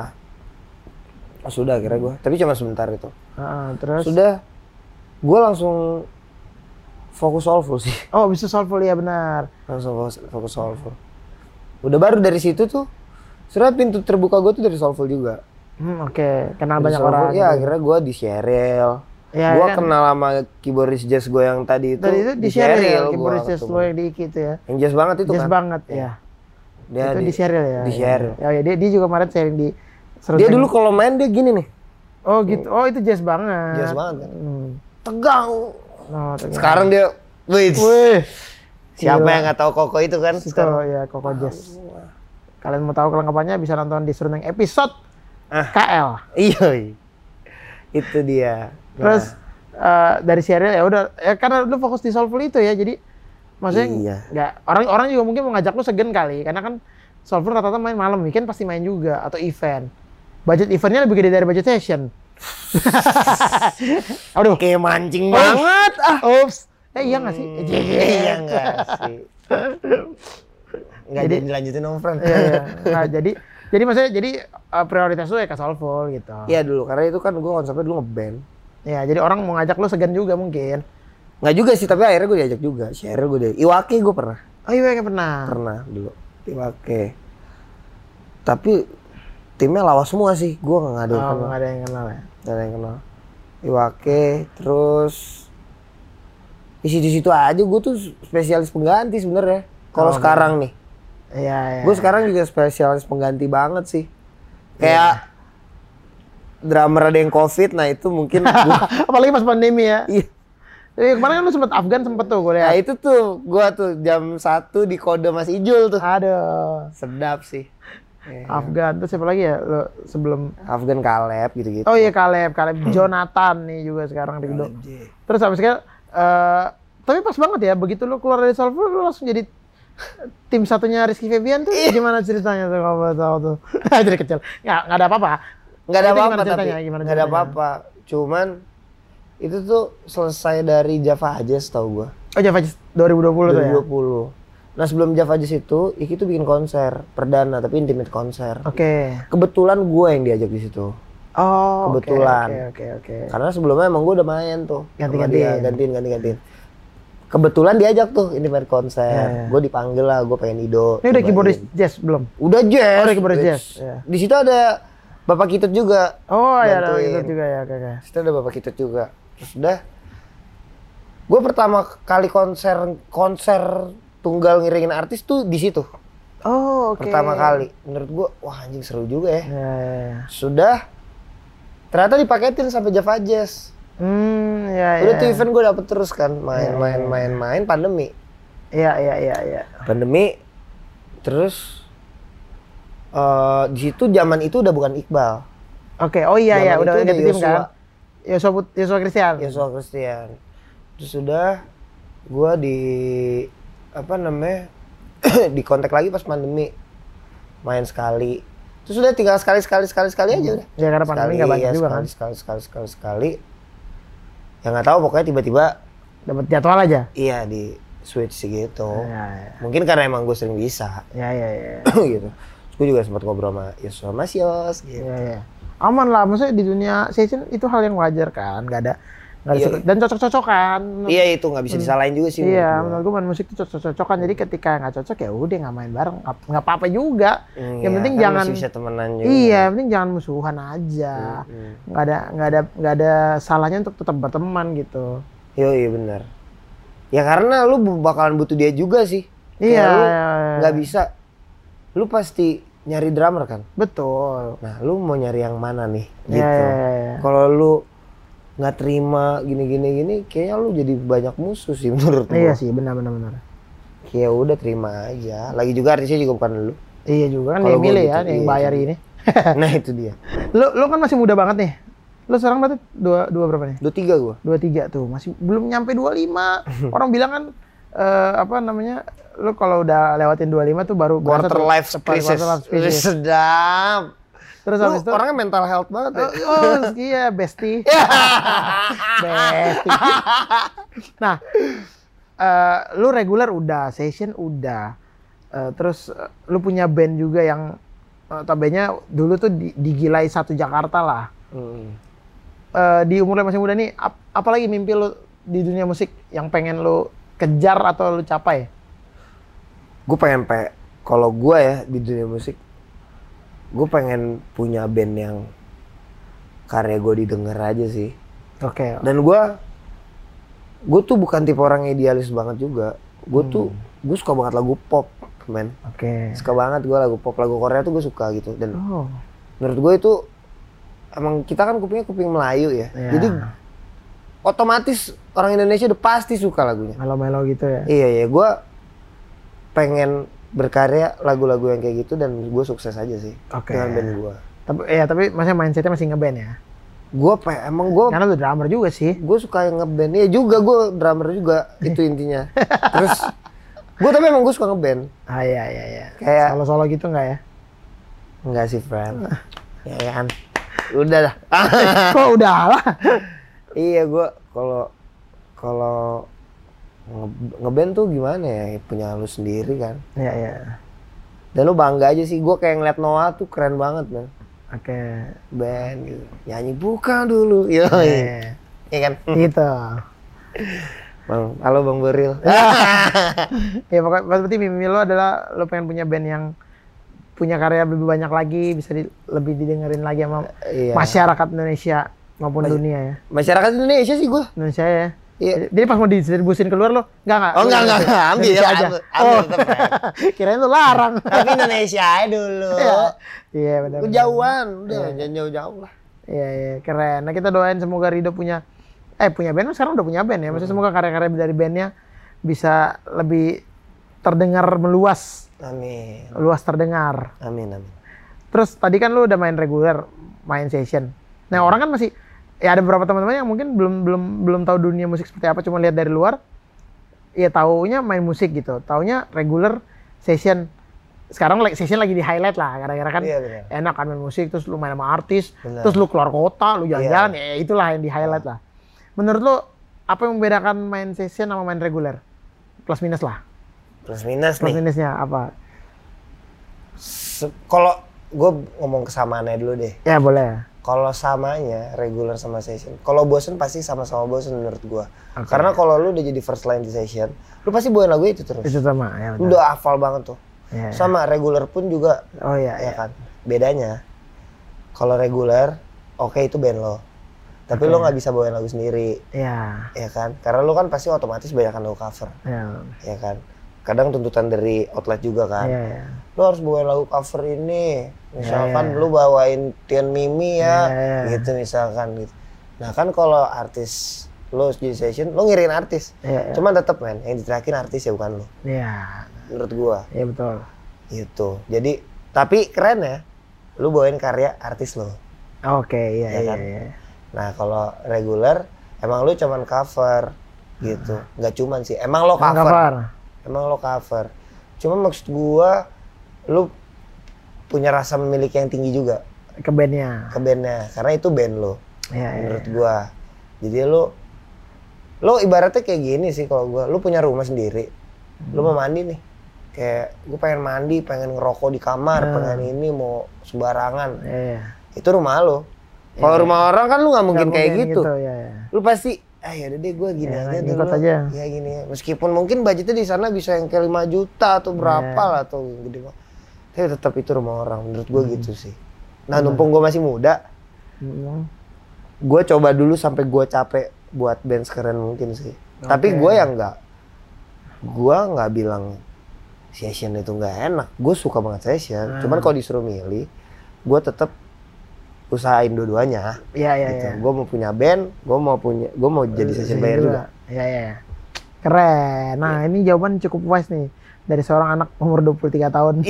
Sudah akhirnya gue, tapi cuma sebentar itu. Ah, terus. Sudah, gue langsung fokus soulful sih, Oh bisa soulful ya benar. langsung fokus, fokus soulful. Udah baru dari situ tuh, sebenarnya pintu terbuka gue tuh dari soulful juga. Hmm, Oke, kenal Dari banyak soulful, orang. Ya gitu. akhirnya gue di Sheryl. Ya, gue kan? kenal sama keyboardist jazz gue yang tadi itu. Tadi itu di Sheryl, gua keyboardist jazz ketemu. lo yang di Iki itu ya. Yang jazz banget itu Jazz kan. banget ya. Dia itu di, Sheryl ya. Di ya. Sheryl. Ya, ya, dia, dia juga kemarin sharing di Dia Serundeng. dulu kalau main dia gini nih, Oh gitu. Oh itu jazz banget. jazz banget kan. Hmm. Tegang. Oh, ternyata. Sekarang dia, wih, Wih. siapa gila. yang nggak tahu Koko itu kan? Itu Sekarang. ya Koko Jazz. Kalian mau tahu kelengkapannya bisa nonton di Serundeng episode Ah. K L. Iya, iya. Itu dia. Terus eh, dari serial ya udah ya karena lu fokus di soulful itu ya jadi maksudnya Iya. nggak orang-orang juga mungkin mau ngajak lu segen kali karena kan soulful rata-rata main malam weekend pasti main juga atau event. Budget eventnya lebih gede dari budget session. Aduh. kayak mancing Oh, banget. Ah. Ups. Eh iya nggak sih? Hmm, Iya. iya enggak sih. Enggak Jadi- jadi dilanjutin om friend. Iya, iya. Nah, jadi jadi maksudnya jadi uh, prioritas lu ya ke soulful gitu. Iya dulu, karena itu kan gue konsepnya dulu ngeband. Ya, jadi orang mau ngajak lu segan juga mungkin. Nggak juga sih, tapi akhirnya gue diajak juga. Sheryl gue deh. Iwake gue pernah. Oh iya, yang pernah. Pernah dulu. Iwake. Tapi timnya lawas semua sih. Gue nggak ada yang Oh, kenal. nggak ada yang kenal ya. Nggak ada yang kenal. Iwake, terus di situ-situ aja gue tuh spesialis pengganti sebenarnya. Kalau Oh, sekarang nih, Iya, iya. gue sekarang juga spesialis pengganti banget sih. Kayak drummer ada yang covid, nah itu mungkin gua, apalagi pas pandemi ya. iya. Eh, kemarin kan lu sempet Afgan sempet tuh gue Nah lihat. itu tuh gua tuh jam satu di kode Mas Ijul tuh. Aduh. Sedap sih. Yeah. Afgan. Terus siapa lagi ya lo sebelum Afgan Caleb gitu-gitu. Oh iya Caleb, Caleb Jonathan nih juga sekarang di Indo. Terus habis itu uh, tapi pas banget ya begitu lu keluar dari Soulful lu langsung jadi tim satunya Rizky Febian tuh gimana ceritanya tuh kalau boleh tahu tuh? Jadi kecil. Nggak, nggak ada apa-apa. Nggak ada Itu apa-apa gimana tapi ceritanya? Gimana nggak ada ceritanya? apa-apa. Cuman itu tuh selesai dari Java aja setahu gua. Oh Java Jazz dua ribu dua puluh tuh ya? dua ribu dua puluh. Nah sebelum Java Jazz itu, Iki tuh bikin konser perdana tapi intimate konser. Oke. Okay. Kebetulan gue yang diajak di situ. Oh, Kebetulan. Oke, okay, oke, okay, oke. Okay. Karena sebelumnya emang gue udah main tuh. Ganti-gantiin. Gantiin, ganti-gantiin. Kebetulan diajak tuh intimate konser. Yeah. Gue dipanggil lah, gue pengen Ido. Ini udah cobain. keyboardis jazz belum? Udah jazz. Oh, udah keyboardis jazz. Yeah. Di situ ada Bapak Kitut juga. Oh, ya ada bantuin. itu juga ya, oke, oke. Di situ ada Bapak Kitut juga. Terus udah. Gue pertama kali konser konser tunggal ngiringin artis tuh di situ. Oh, oke. Okay. Pertama kali. Menurut gue, wah anjing seru juga ya. Ya, ya, ya. Sudah. Ternyata dipaketin sampai Java Jazz. Hmm, ya, Udah ya. tuh event gue dapet terus kan. Ya, Main, ya, main, ya. main, main, pandemi. Iya, iya, iya, iya. Pandemi. Terus uh, di situ zaman itu udah bukan Iqbal. Oke, oh iya, Zaman ya, udah itu ganti udah tim Yosua. kan? Yosua Put- Yosua Christian. Yosua Christian. Terus sudah gue di apa namanya di kontak lagi pas pandemi, main sekali. Terus udah tinggal sekali sekali sekali sekali aja udah. Ya karena pandemi nggak banyak ya, juga sekali, kan. Sekali sekali sekali sekali. Ya nggak tahu pokoknya tiba-tiba Dapat jadwal aja. iya di switch gitu. Ya, ya, Mungkin karena emang gue sering bisa ya, ya, ya. gitu. Terus gue juga sempat ngobrol sama Yosua, Mas Yos gitu. Ya, ya. Aman lah, maksudnya di dunia session itu hal yang wajar kan, nggak ada, nggak ada Iya. suka- dan cocok-cocokan. Iya itu nggak bisa disalahin juga sih. Iya, menurut menurut gue main musik itu cocok-cocokan. Jadi ketika nggak cocok ya udah nggak main bareng, nggak- nggak apa-apa juga. gua. Yang Iya, penting kan jangan, masih bisa temenan juga. iya, yang penting jangan musuhan aja. Hmm. Nggak ada, nggak ada, nggak ada salahnya untuk tetap berteman gitu. Iya iya benar. Ya karena lu bakalan butuh dia juga sih. Iya, Kayak lu iya, iya. nggak bisa. Lu pasti nyari drummer kan. Betul. Nah lu mau nyari yang mana nih? Iya, Gitu. iya, iya. Kalau lu nggak terima gini-gini gini, kayaknya lu jadi banyak musuh sih menurut Iya gua. sih, benar-benar benar. Kayak udah terima aja. Lagi juga artisnya juga bukan lu. Iya juga kan Kalau yang gua milih gitu, ya, yang iya, bayar iya. ini. Nah itu dia. Lu, lu kan masih muda banget nih. Lu sekarang berarti dua, dua berapa nih? Dua tiga gua. dua tiga tuh, masih belum nyampe dua puluh lima. Orang bilang kan eh, apa namanya? Lu kalau udah lewatin dua puluh lima tuh baru berasa Quarter tuh life tepat crisis. quarter life crisis. Sedap. Terus Lu habis itu orangnya mental health banget ya. oh, oh, iya bestie. Bestie. Nah, eh, lu reguler udah, session udah. Eh, terus eh, lu punya band juga yang uh, tabenya dulu tuh di- digilai satu Jakarta lah. Hmm. Eh, di umur lu masih muda nih, ap- apalagi mimpi lu di dunia musik yang pengen lu kejar atau lu capai? Gue pengen pe kalau gue ya di dunia musik, gue pengen punya band yang karya gue didengar aja sih. Oke. Dan gue gue tuh bukan tipe orang idealis banget juga. Gue tuh gue suka banget lagu pop, men. Oke. Suka banget gue lagu pop, lagu Korea tuh gue suka gitu. Dan Oh. menurut gue itu emang kita kan kupingnya kuping Melayu ya. Iya. Jadi otomatis orang Indonesia udah pasti suka lagunya. Melo-melo gitu ya. Iya ya, gue pengen berkarya lagu-lagu yang kayak gitu dan gue sukses aja sih Oke. dengan band gue. Tapi ya tapi masih mindsetnya masih ngeband ya. Gue pe emang gue Karena lu drummer juga sih. gue suka yang ngeband. Ya juga gue drummer juga itu intinya. Terus gue tapi emang gue suka ngeband. Ah iya iya iya. Kayak- Solo-solo gitu nggak ya? Enggak sih friend. Ya kan. Udah dah. Kok udah lah. Iya gue kalau kalau nge- ngeband tuh gimana ya, punya lu sendiri kan. Iya iya. Dan lu bangga aja sih, gue kayak ngeliat Noah tuh keren banget man. Oke. Band gitu, nyanyi buka dulu, yo, Eh, iya kan. gitu. Bang, halo Bang Beril. Ya pokoknya berarti mimpi lo adalah lo pengen punya band yang punya karya lebih banyak lagi, bisa di- lebih didengerin lagi sama Iya. masyarakat Indonesia maupun Mas- dunia ya. Masyarakat Indonesia sih gue. Indonesia ya. Iya. Jadi pas mau didistribusin keluar lo, enggak enggak. Oh enggak enggak enggak, ambil Indonesia aja. ambil, ambil Oh, tetep, Fred. kirain lo larang. Tapi Indonesia aja dulu. Iya. Iya benar. Kejauhan, udah jangan jauh-jauh lah. Iya iya keren. Nah kita doain semoga Rido punya eh punya band, sekarang udah punya band ya. Maksudnya semoga karya-karya dari bandnya bisa lebih terdengar meluas, Amin. luas terdengar. Amin amin. Terus tadi kan lu udah main reguler, main session. Nah orang kan masih, ya ada beberapa teman-teman yang mungkin belum belum belum tahu dunia musik seperti apa, cuma lihat dari luar. Ya taunya main musik gitu, taunya reguler, session. Sekarang like, session lagi di highlight lah, gara-gara kan Iya, enak kan main musik, terus lu main sama artis, Bener. terus lu keluar kota, lu jalan-jalan, Iya. ya itulah yang di highlight lah. Menurut lu apa yang membedakan main session sama main reguler? Plus minus lah. Plus minus Plus nih. minusnya apa? Se- Kalau gue ngomong kesamaannya dulu deh. Ya boleh. Kalau samanya regular sama session, kalau bosen pasti sama-sama bosen menurut gua. Oke. Karena kalau lu udah jadi first line di session, lu pasti bawain lagu itu terus. Itu sama ya. Lu Betul. udah hafal banget tuh. Ya, ya. Sama regular pun juga, Oh iya, ya ya. kan. Bedanya, kalau regular, oke itu band lo. Tapi Oke. lo nggak bisa bawain lagu sendiri, Ya, ya kan? Karena lo kan pasti otomatis banyak lagu cover, ya. ya kan? Kadang tuntutan dari outlet juga kan. Iya, iya. Lo harus bawain lagu cover ini. Misalkan Ya, ya. lo bawain Tian Mimi ya, Ya, ya. gitu misalkan gitu. Nah kan kalau artis lo di session, lo ngirin artis. Iya, iya. Cuman tetep men, yang diterakin artis ya bukan lo. Iya, Menurut gua, iya betul. gitu. Jadi, tapi keren ya, lo bawain karya artis lo. Oke, iya, Ya iya, kan? iya. Nah kalau regular, emang lo cuman cover, gitu. Nggak cuman sih, emang lo Yang cover. cover. Emang lo cover. Cuma maksud gua, lo punya rasa memiliki yang tinggi juga Ke bandnya. ke bandnya, karena itu band lo. Iya, iya. Menurut gua. Jadi lo lo ibaratnya kayak gini sih kalau gua, lo punya rumah sendiri. Lo mau mandi nih. Kayak gue pengen mandi, pengen ngerokok di kamar, Hmm. pengen ini mau sembarangan. Iya, iya. Itu rumah lo. Kalau Iya. rumah orang kan lu nggak mungkin Nggak kayak gitu. Iya, iya. Lu pasti ah ya udah deh gue gini Ya, aja ngikut dulu. aja. Ya gini. Meskipun mungkin budgetnya di sana bisa yang kayak lima juta atau berapa Iya. lah atau gede banget. Tapi tetap itu rumah orang. Menurut gue Hmm. gitu sih. Nah, numpung gue masih muda, Hmm. gue coba dulu sampai gue capek buat band sekeren mungkin sih. Tapi Oke. gue yang enggak, gue nggak bilang session itu nggak enak. Gue suka banget session. Hmm. Cuman kalau disuruh milih, gue tetap usahain dua-duanya. Iya, iya, Gitu. iya. Gue mau punya band, gue mau punya, gue mau jadi session player juga. Iya, iya. iya. Keren. Nah, ini jawaban cukup wise nih dari seorang anak umur dua puluh tiga tahun.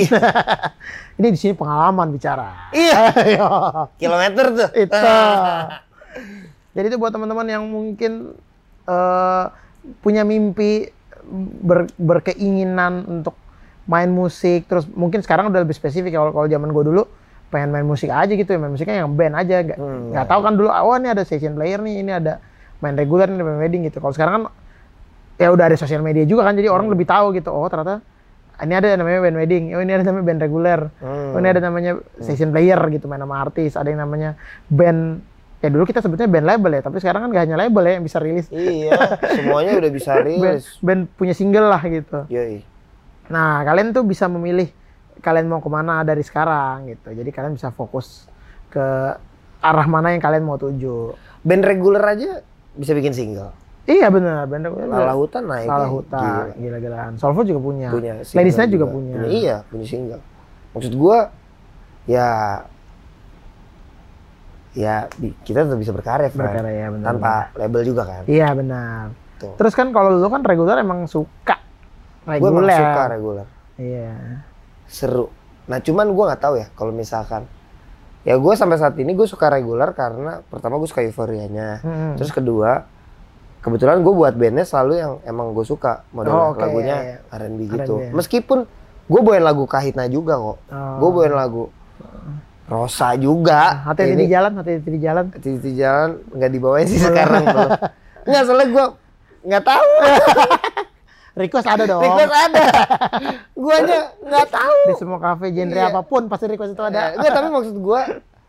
Ini di sini pengalaman bicara. Iya, Ayo. kilometer tuh. Itu. Jadi itu buat teman-teman yang mungkin eh, punya mimpi ber- berkeinginan untuk main musik, terus mungkin sekarang udah lebih spesifik. Kalau kalau zaman gue dulu pengen main musik aja gitu ya, main musiknya yang band aja, nggak Hmm, nggak tahu kan dulu. Oh ini ada session player nih, ini ada main reguler, ini main wedding gitu. Kalau sekarang kan ya udah ada sosial media juga kan, jadi orang lebih tahu gitu. Oh ternyata ini ada namanya band wedding, oh ini ada namanya band reguler, Hmm. oh ini ada namanya session player gitu, main sama artis. Ada yang namanya band, ya dulu kita sebutnya band label ya, tapi sekarang kan gak hanya label ya yang bisa rilis. Iya, semuanya udah bisa band, rilis. band punya single lah gitu. Yoi. Nah kalian tuh bisa memilih kalian mau kemana dari sekarang gitu. Jadi kalian bisa fokus ke arah mana yang kalian mau tuju. Band reguler aja bisa bikin single. Iya benar, band reguler. Lala Hutan naik. Lala ya. Hutan, gila-gilaan. Soulful juga punya. Punya single Ladies Night juga, punya. Iya, punya single. Maksud gua ya ya bi- kita tetap bisa berkarya, Fran. Berkarya, benar. Tanpa label juga kan. Iya benar. Tuh. Terus kan kalau lu kan reguler emang suka Gue emang reguler. suka reguler. Iya. Seru. Nah cuman gue nggak tahu ya kalau misalkan ya gue sampai saat ini gue suka reguler karena pertama gue suka euforianya, Hmm. terus kedua kebetulan gue buat bandnya selalu yang emang gue suka model Oh, oke, lagunya iya, iya. R and B gitu. R and B. Meskipun gue bawain lagu Kahitna juga kok, Oh. gue bawain lagu Rosa juga. Hati-hati Ini di jalan, hati-hati di jalan. Hati-hati jalan nggak dibawain sih sekarang belum. Nggak soalnya gue nggak tahu. Request ada dong. Request ada. Guanya nggak tahu. Di semua kafe genre Iya. apapun pasti request itu ada. Ya, enggak, tapi maksud gua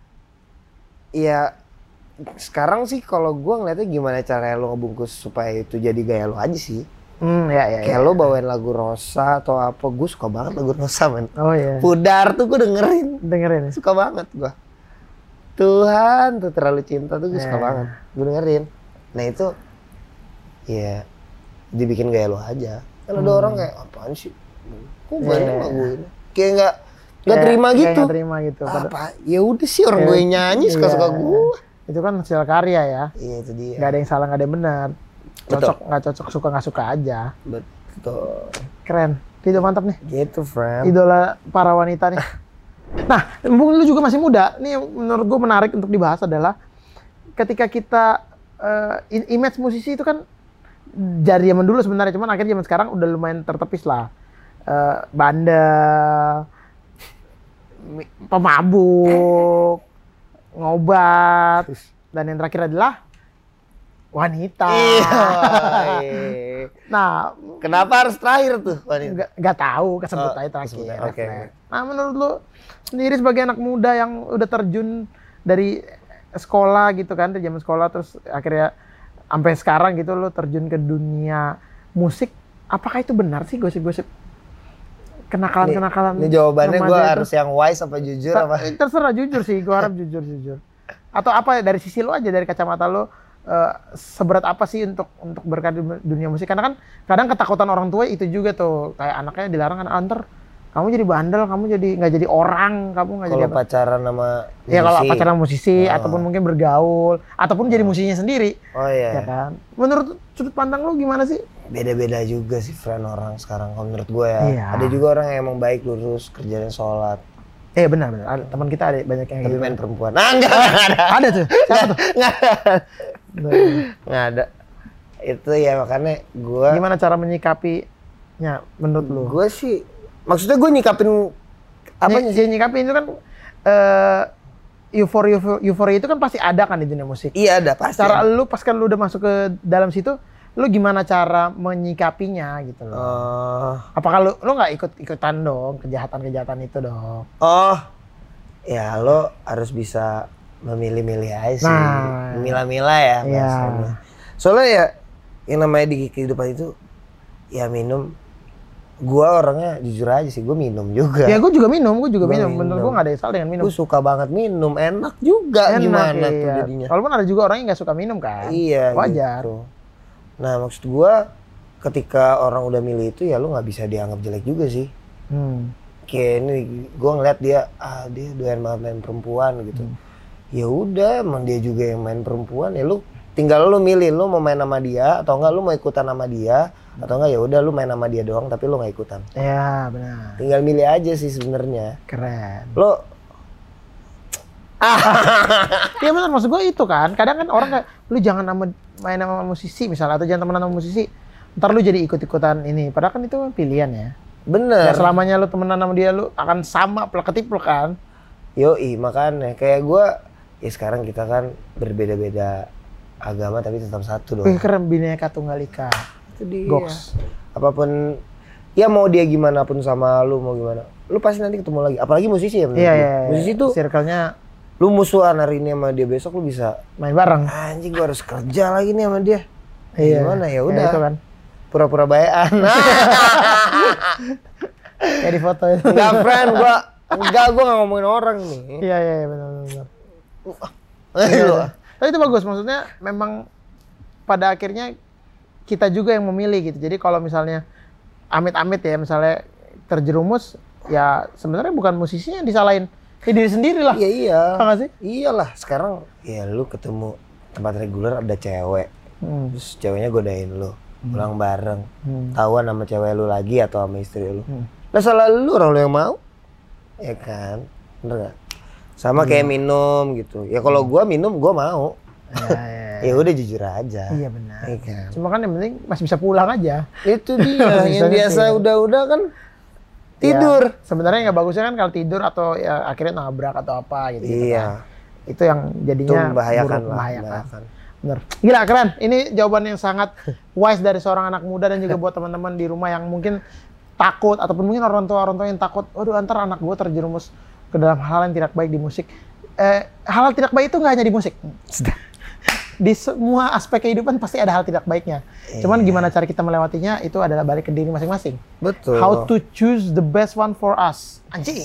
ya sekarang sih kalau gua ngeliatnya gimana caranya lo ngebungkus supaya itu jadi gaya lo aja sih. Hmm, ya ya. Kayak ya. lo bawain lagu Rosa atau apa, gue suka banget lagu Rosa men. Oh iya. Pudar tuh gue dengerin, Dengerin. suka banget gua. Tuhan tuh terlalu cinta tuh gue suka Ya. banget, gue dengerin. Nah itu ya dibikin gaya lo aja. Kan ada Hmm. orang kayak apaan sih? Kok Ya, banyak ya, lagu ya. ini? Kayak nggak nggak Kayak- terima kayak gitu. nggak terima gitu. Pada- Apa? Ya udah sih orang Ya, gue nyanyi suka-suka iya. gue. Itu kan hasil karya ya. Iya itu dia. Nggak ada yang salah, nggak ada yang benar. Betul. Cocok nggak cocok, suka nggak suka aja. Betul. Keren. Itu mantap nih. Gitu, friend. Idola para wanita nih. Nah, mumpung lu juga masih muda, ini yang menurut gue menarik untuk dibahas adalah ketika kita uh, image musisi itu kan dari zaman dulu sebenarnya, cuman akhirnya zaman sekarang udah lumayan tertepis lah. Uh, bandel, pemabuk, ngobat, dan yang terakhir adalah wanita. Nah, kenapa harus terakhir tuh wanita? Nggak, nggak tahu, kesebut Oh, aja terakhir. kesebut, oke. Nah, menurut lu sendiri sebagai anak muda yang udah terjun dari sekolah gitu kan, dari zaman sekolah terus akhirnya sampai sekarang gitu lu terjun ke dunia musik, apakah itu benar sih gosip-gosip kenakalan-kenakalan? Ini, ini jawabannya gue remaja harus yang wise apa jujur Ter- apa? Terserah jujur sih, gue harap jujur-jujur. Atau apa dari sisi lu aja, dari kacamata lu, uh, seberat apa sih untuk untuk berkarya di dunia musik? Karena kan kadang ketakutan orang tua itu juga tuh, kayak anaknya dilarang kan, antar kamu jadi bandel, kamu jadi nggak jadi orang, kamu nggak jadi Kalau apa? pacaran sama musisi. Ya kalau pacaran musisi Oh. ataupun mungkin bergaul ataupun jadi musisinya sendiri. Oh iya. Ya kan? Menurut sudut pandang lu gimana sih? Beda-beda juga sih friend orang sekarang kalau menurut gue ya. Iya. Ada juga orang yang emang baik lurus, kerjanya sholat. Eh benar benar. Ada, teman kita ada banyak yang Tapi gitu. main perempuan. Nah enggak, enggak ada. Ada tuh. Siapa tuh? Enggak ada. Benar. Enggak ada. Itu ya makanya gue. Gimana cara menyikapinya menurut lu? Gue sih, maksudnya gue nyikapin apa Ny- ya, nyikapin itu kan eh euforia euforia itu kan pasti ada kan di dunia musik. Iya ada pasti. Cara lu pas kan lu udah masuk ke dalam situ, lu gimana cara menyikapinya gitu loh? Oh, Apakah lu lu nggak ikut ikutan dong kejahatan-kejahatan itu dong? oh, ya lo harus bisa memilih-milih aja sih, Nah. memilah-milah ya. Iya. bahasanya. Soalnya ya yang namanya di kehidupan itu ya minum. Gua orangnya jujur aja sih, gue minum juga. Ya gue juga minum, gue juga Gua minum. Bener minum. gue nggak ada yang salah dengan minum. Gue suka banget minum, enak juga. Enak, Gimana iya. tuh jadinya? Walaupun ada juga orang yang nggak suka minum kan. Iya. Wajar. Gitu. Nah maksud gua ketika orang udah milih itu ya lu nggak bisa dianggap jelek juga sih. Hmm. Kayak ini gua ngeliat dia, ah dia doyan banget main perempuan gitu. Hmm. Ya udah, emang dia juga yang main perempuan ya lu tinggal lu milih lu mau main sama dia atau enggak lu mau ikutan sama dia atau enggak ya udah lu main sama dia doang tapi lu nggak ikutan. Ya benar. Tinggal milih aja sih sebenarnya. Keren. Lo Iya benar, maksud gue itu kan. Kadang kan orang kayak, lu jangan sama, main sama musisi misalnya, atau jangan temenan sama musisi. Ntar lu jadi ikut-ikutan ini. Padahal kan itu pilihan ya. bener. Ya selamanya lu temenan sama dia, lu akan sama plek ketiplek kan. Yoi, makanya kayak gua ya sekarang kita kan berbeda-beda agama tapi tetap satu dong. Wih keren, Bhinneka Tunggal Ika. Itu dia. Goks. Apapun ya mau dia gimana pun sama lu mau gimana. Lu pasti nanti ketemu lagi. Apalagi musisi ya. menurut Iya, gua. iya, iya. Musisi tuh circle-nya lu musuhan hari ini sama dia besok lu bisa main bareng. anjing gua harus kerja lagi nih sama dia. Iya. Gimana ya Ya, udah. itu kan. Pura-pura bayan. Kayak di foto itu. Enggak friend gua. Enggak gua enggak ngomongin orang nih. Iya, iya, iya, benar benar. Ayo. Tapi itu bagus, maksudnya memang pada akhirnya kita juga yang memilih gitu. Jadi kalau misalnya amit-amit ya, misalnya terjerumus, ya sebenarnya bukan musisinya yang disalahin, ya diri sendiri lah. Iya iya. Apa nggak sih? Iyalah sekarang ya lu ketemu tempat reguler ada cewek. Hmm. Terus ceweknya godain lu, pulang bareng. Hmm. Tahuan sama cewek lu lagi atau sama istri lu. Hmm. Lah salah lu, orang lu yang mau. Ya kan? Bener gak? Sama kayak minum gitu. Ya kalau gua minum gua mau. Ya, ya, ya. Ya udah jujur aja. Iya benar. Iya kan? Cuma kan yang penting masih bisa pulang aja. Itu dia yang Bisa biasa gitu. udah-udah kan tidur. Ya, sebenarnya nggak bagusnya kan kalau tidur atau ya akhirnya nabrak atau apa gitu. gitu Iya. kan. Itu yang Itu jadinya membahayakan buruk, lah. membahayakan. membahayakan. Bener. Gila keren. Ini jawaban yang sangat wise dari seorang anak muda dan juga buat teman-teman di rumah yang mungkin takut ataupun mungkin orang tua orang tua yang takut, waduh antar anak gue terjerumus ke dalam hal yang tidak baik di musik. Eh, hal tidak baik itu nggak hanya di musik. Di semua aspek kehidupan pasti ada hal tidak baiknya. Cuman gimana cara kita melewatinya itu adalah balik ke diri masing-masing. Betul. How to choose the best one for us. Anjing.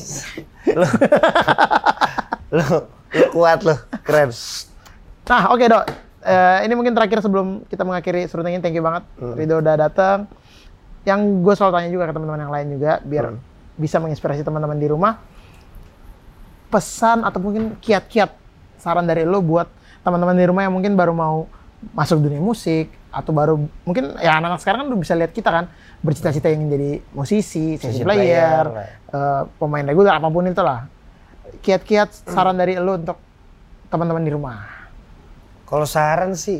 Lu, lu kuat lu, keren. Nah, oke Dok. Eh, ini mungkin terakhir sebelum kita mengakhiri Seru Tingin. Thank you banget. Hmm. Ridho udah datang. Yang gue selalu tanya juga ke teman-teman yang lain juga biar Hmm. bisa menginspirasi teman-teman di rumah. Pesan atau mungkin kiat-kiat saran dari lo buat teman-teman di rumah yang mungkin baru mau masuk dunia musik atau baru mungkin ya anak-anak sekarang kan udah bisa lihat kita kan bercita-cita ingin jadi musisi, session Session player, player, eh, pemain reguler apapun itu lah. kiat-kiat saran dari lu untuk teman-teman di rumah. Kalau saran sih,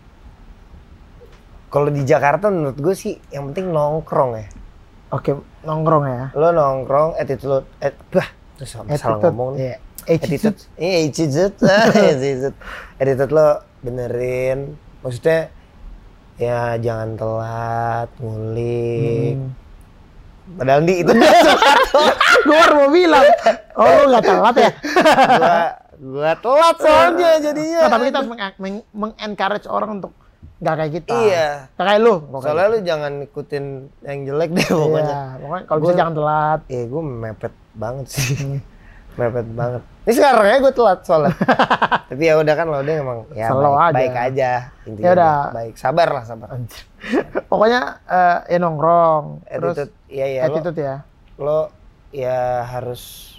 kalau di Jakarta menurut gue sih yang penting nongkrong ya. Oke, nongkrong ya. Lo nongkrong, attitude, eh, bah, terus salah Attitude, ngomong. iya. Attitude, iya attitude, attitude, attitude lo benerin. Maksudnya ya jangan telat, ngulik. Hmm. Padahal di itu Gue baru mau bilang, oh lu nggak telat ya? gua gua telat soalnya jadinya. Nah, tapi kita harus meng- meng- meng-encourage orang untuk nggak kayak kita. Iya. Nggak kayak lu. nggak kayak Soalnya lu jangan ikutin yang jelek deh gitu. pokoknya. Iya, pokoknya kalau bisa Gua- jangan telat. Iya, gue mepet banget sih. Mepet banget. Ini sekarang ya gue telat soalnya. Tapi ya udah kan lo deh emang ya Slow baik, aja. baik aja. Intinya Ya udah. baik. Sabar lah, sabar. Anjir. Pokoknya eh, ya nongkrong. Terus Attitude, iya ya. Lo, attitude ya. lo ya harus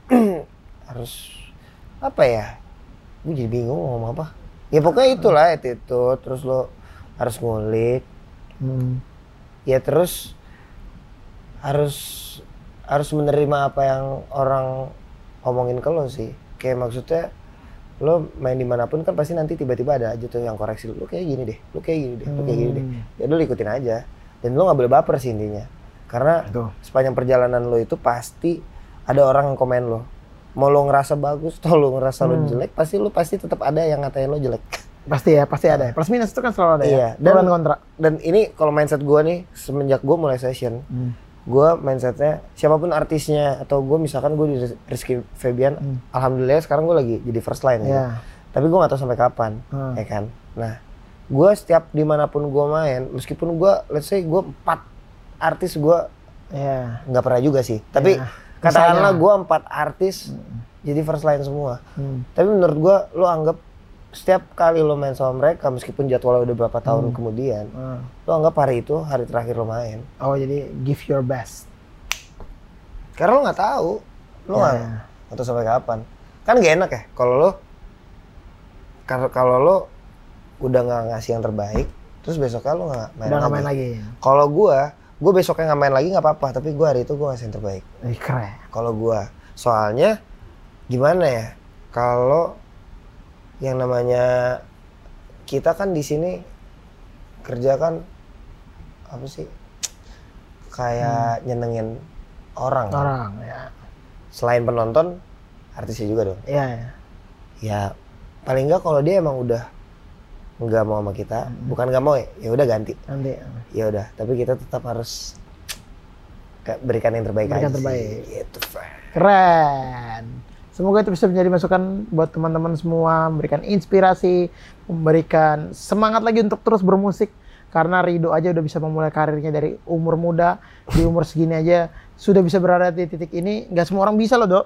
harus apa ya? Gue jadi bingung mau ngomong apa. Ya pokoknya itulah attitude. Terus lo harus ngulik. Hmm. Ya terus harus harus menerima apa yang orang ngomongin ke lo sih. Kayak maksudnya lo main dimanapun kan pasti nanti tiba-tiba ada aja tuh yang koreksi lo. Lo kayak gini deh, lo kayak gini deh, lo kayak gini deh. Ya lo ikutin aja. Dan lo nggak boleh baper sih intinya. Karena Betul. sepanjang perjalanan lo itu pasti ada orang yang komen lo. Mau lo ngerasa bagus atau lo ngerasa lo Hmm. jelek, pasti lo pasti tetap ada yang ngatain lo jelek. Pasti ya, pasti ada. Plus minus itu kan selalu ada Iya. ya. Dan- Pro dan kontra. Dan ini kalau mindset gue nih semenjak gue mulai session, Hmm. gue mindsetnya siapapun artisnya atau gue misalkan gue di Rizky Febian, Hmm. alhamdulillah sekarang gue lagi jadi first line gitu. Iya. Tapi gue nggak tahu sampai kapan, Hmm. ya kan. Nah, gue setiap dimanapun gue main, meskipun gue, let's say gue empat artis gue Iya. nggak pernah juga sih. Tapi Ya, katakanlah misalnya. gue empat artis jadi first line semua. Hmm. Tapi menurut gue, lo anggap setiap kali lo main sama mereka, meskipun jadwalnya udah berapa tahun Hmm. kemudian, Hmm. lo anggap hari itu hari terakhir lo main. Oh, jadi give your best. Karena lo nggak tahu, lo nggak Ya. nggak tahu sampai kapan. Kan gak enak ya kalau lo kalau kalau lo udah nggak ngasih yang terbaik, terus besoknya lo nggak main Udah nggak lagi. main lagi. Kalau gue, gue besoknya nggak main lagi nggak apa-apa, tapi gue hari itu gue ngasih yang terbaik. Ih, keren. Kalau gue, soalnya gimana ya? Kalau yang namanya kita kan di sini kerja kan apa sih? Kayak nyenengin orang. kan? Orang ya. Selain penonton, artisnya juga dong. Iya, ya. Ya paling nggak kalau dia emang udah nggak mau sama kita, Hmm. bukan nggak mau ya, ya udah ganti. Nanti. Ya udah, tapi kita tetap harus kayak berikan yang terbaik Berikan aja. terbaik. Sih. Gitu, Fred. Keren. Semoga itu bisa menjadi masukan buat teman-teman semua, memberikan inspirasi, memberikan semangat lagi untuk terus bermusik. Karena Rido aja udah bisa memulai karirnya dari umur muda, di umur segini aja sudah bisa berada di titik ini. Nggak semua orang bisa loh, Dok.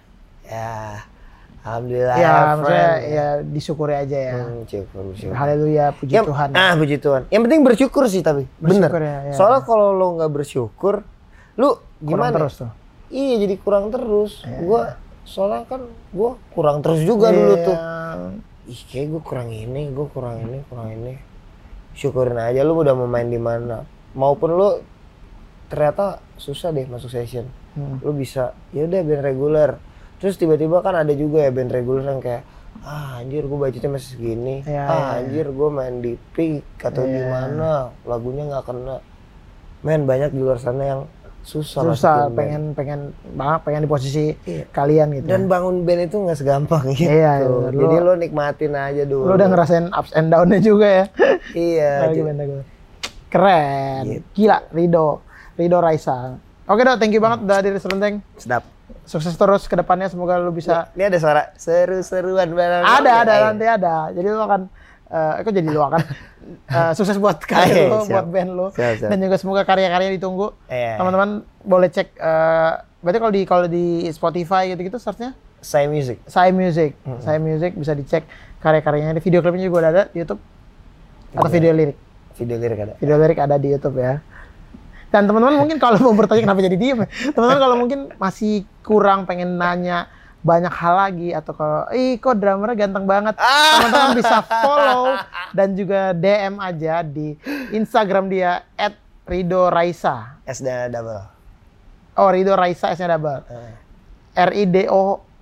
Ya, alhamdulillah. Ya, friend. maksudnya ya disyukuri aja ya. Hmm, syukur, syukur. Haleluya, puji Ya, Tuhan. Ah, puji Tuhan. Yang penting bersyukur sih tapi. Bener. Bersyukur ya, ya. Soalnya kalau lo nggak bersyukur, lu Kurang gimana? terus tuh. Iya, jadi kurang terus. Ya. Gua soalnya kan gua kurang terus juga dulu Iya. tuh. Ih, kayak gue kurang ini, gue kurang ini, kurang ini. Syukurin aja lu udah mau main di mana. Maupun lu ternyata susah deh masuk session. Hmm. Lu bisa, ya udah band reguler. Terus tiba-tiba kan ada juga ya band reguler yang kayak, ah anjir gue budgetnya masih segini. Iya, ah iya, anjir gue main di Peak atau di Iya. mana, lagunya nggak kena. Men banyak di luar sana yang susah. Susah, masukin band. pengen pengen banget pengen di posisi Iya. kalian gitu. Dan bangun band itu nggak segampang gitu. Iya, iya. Jadi Lu- lo nikmatin aja dulu. Lu udah ngerasain ups and down-nya juga ya. Iya. Lagi jadi- band gue. Keren. Gitu. Gila, Rido. Rido Raisa. Oke, Dok, thank you banget udah hadir di Serenteng. Sedap. Sukses terus ke depannya, semoga lu bisa. Ini ada suara seru-seruan bareng. Ada, ada, Ayo. nanti ada. Jadi lu akan eh kok jadi lu akan eh, sukses buat Ayo, karir lu, siap. buat band lu. Siap, siap. Dan juga semoga karya-karya ditunggu. Iya. Teman-teman boleh cek eh berarti kalau di kalau di Spotify gitu-gitu searchnya Saya music. Sai Music. Sai Music bisa dicek karya-karyanya. Di video klipnya juga udah ada di YouTube. Atau Iya. video lirik. Video lirik ada. Video lirik ada di YouTube ya. Dan teman-teman mungkin kalau mau bertanya kenapa jadi diem ya. Teman-teman kalau mungkin masih kurang pengen nanya banyak hal lagi atau kalau ih kok drummernya ganteng banget. Teman-teman bisa follow dan juga D M aja di Instagram dia at Rido Raisa. S dan double. Oh, Rido Raisa S-nya double. Eh. R I D O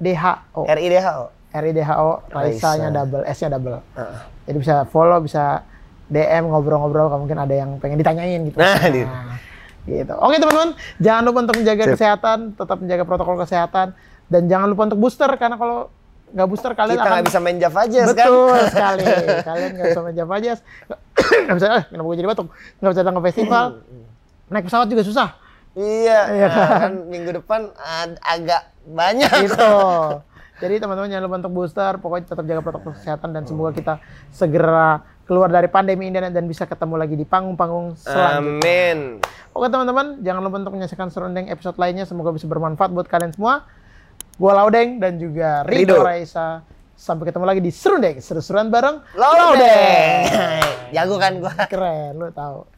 D H O. R I D H O. R I D H O, Raisa-nya Raisa. double, S-nya double. Heeh. Jadi bisa follow, bisa D M, ngobrol-ngobrol, kalau mungkin ada yang pengen ditanyain gitu. Nah, gitu. gitu. Oke teman-teman, jangan lupa untuk menjaga Sip. kesehatan, tetap menjaga protokol kesehatan, dan jangan lupa untuk booster, karena kalau nggak booster kalian Kita akan nggak bisa main Java Jazz kan? betul sekali. Kalian nggak bisa main Java Jazz, nggak bisa. Eh, kenapa gue jadi batuk? Nggak bisa datang ke festival, naik pesawat juga susah. Iya, Iya nah, kan minggu depan ad- agak banyak. Gitu. Jadi teman-teman jangan lupa untuk booster, pokoknya tetap jaga protokol kesehatan dan semoga kita segera keluar dari pandemi ini dan, dan bisa ketemu lagi di panggung-panggung selanjutnya. Amin. Oke teman-teman, jangan lupa untuk menyaksikan Serundeng episode lainnya, semoga bisa bermanfaat buat kalian semua. Gua Laudeng dan juga Rido, Rido. Raisa. Sampai ketemu lagi di Serundeng, seru-seruan bareng Laudeng. Jago kan gua. Keren, lu tahu.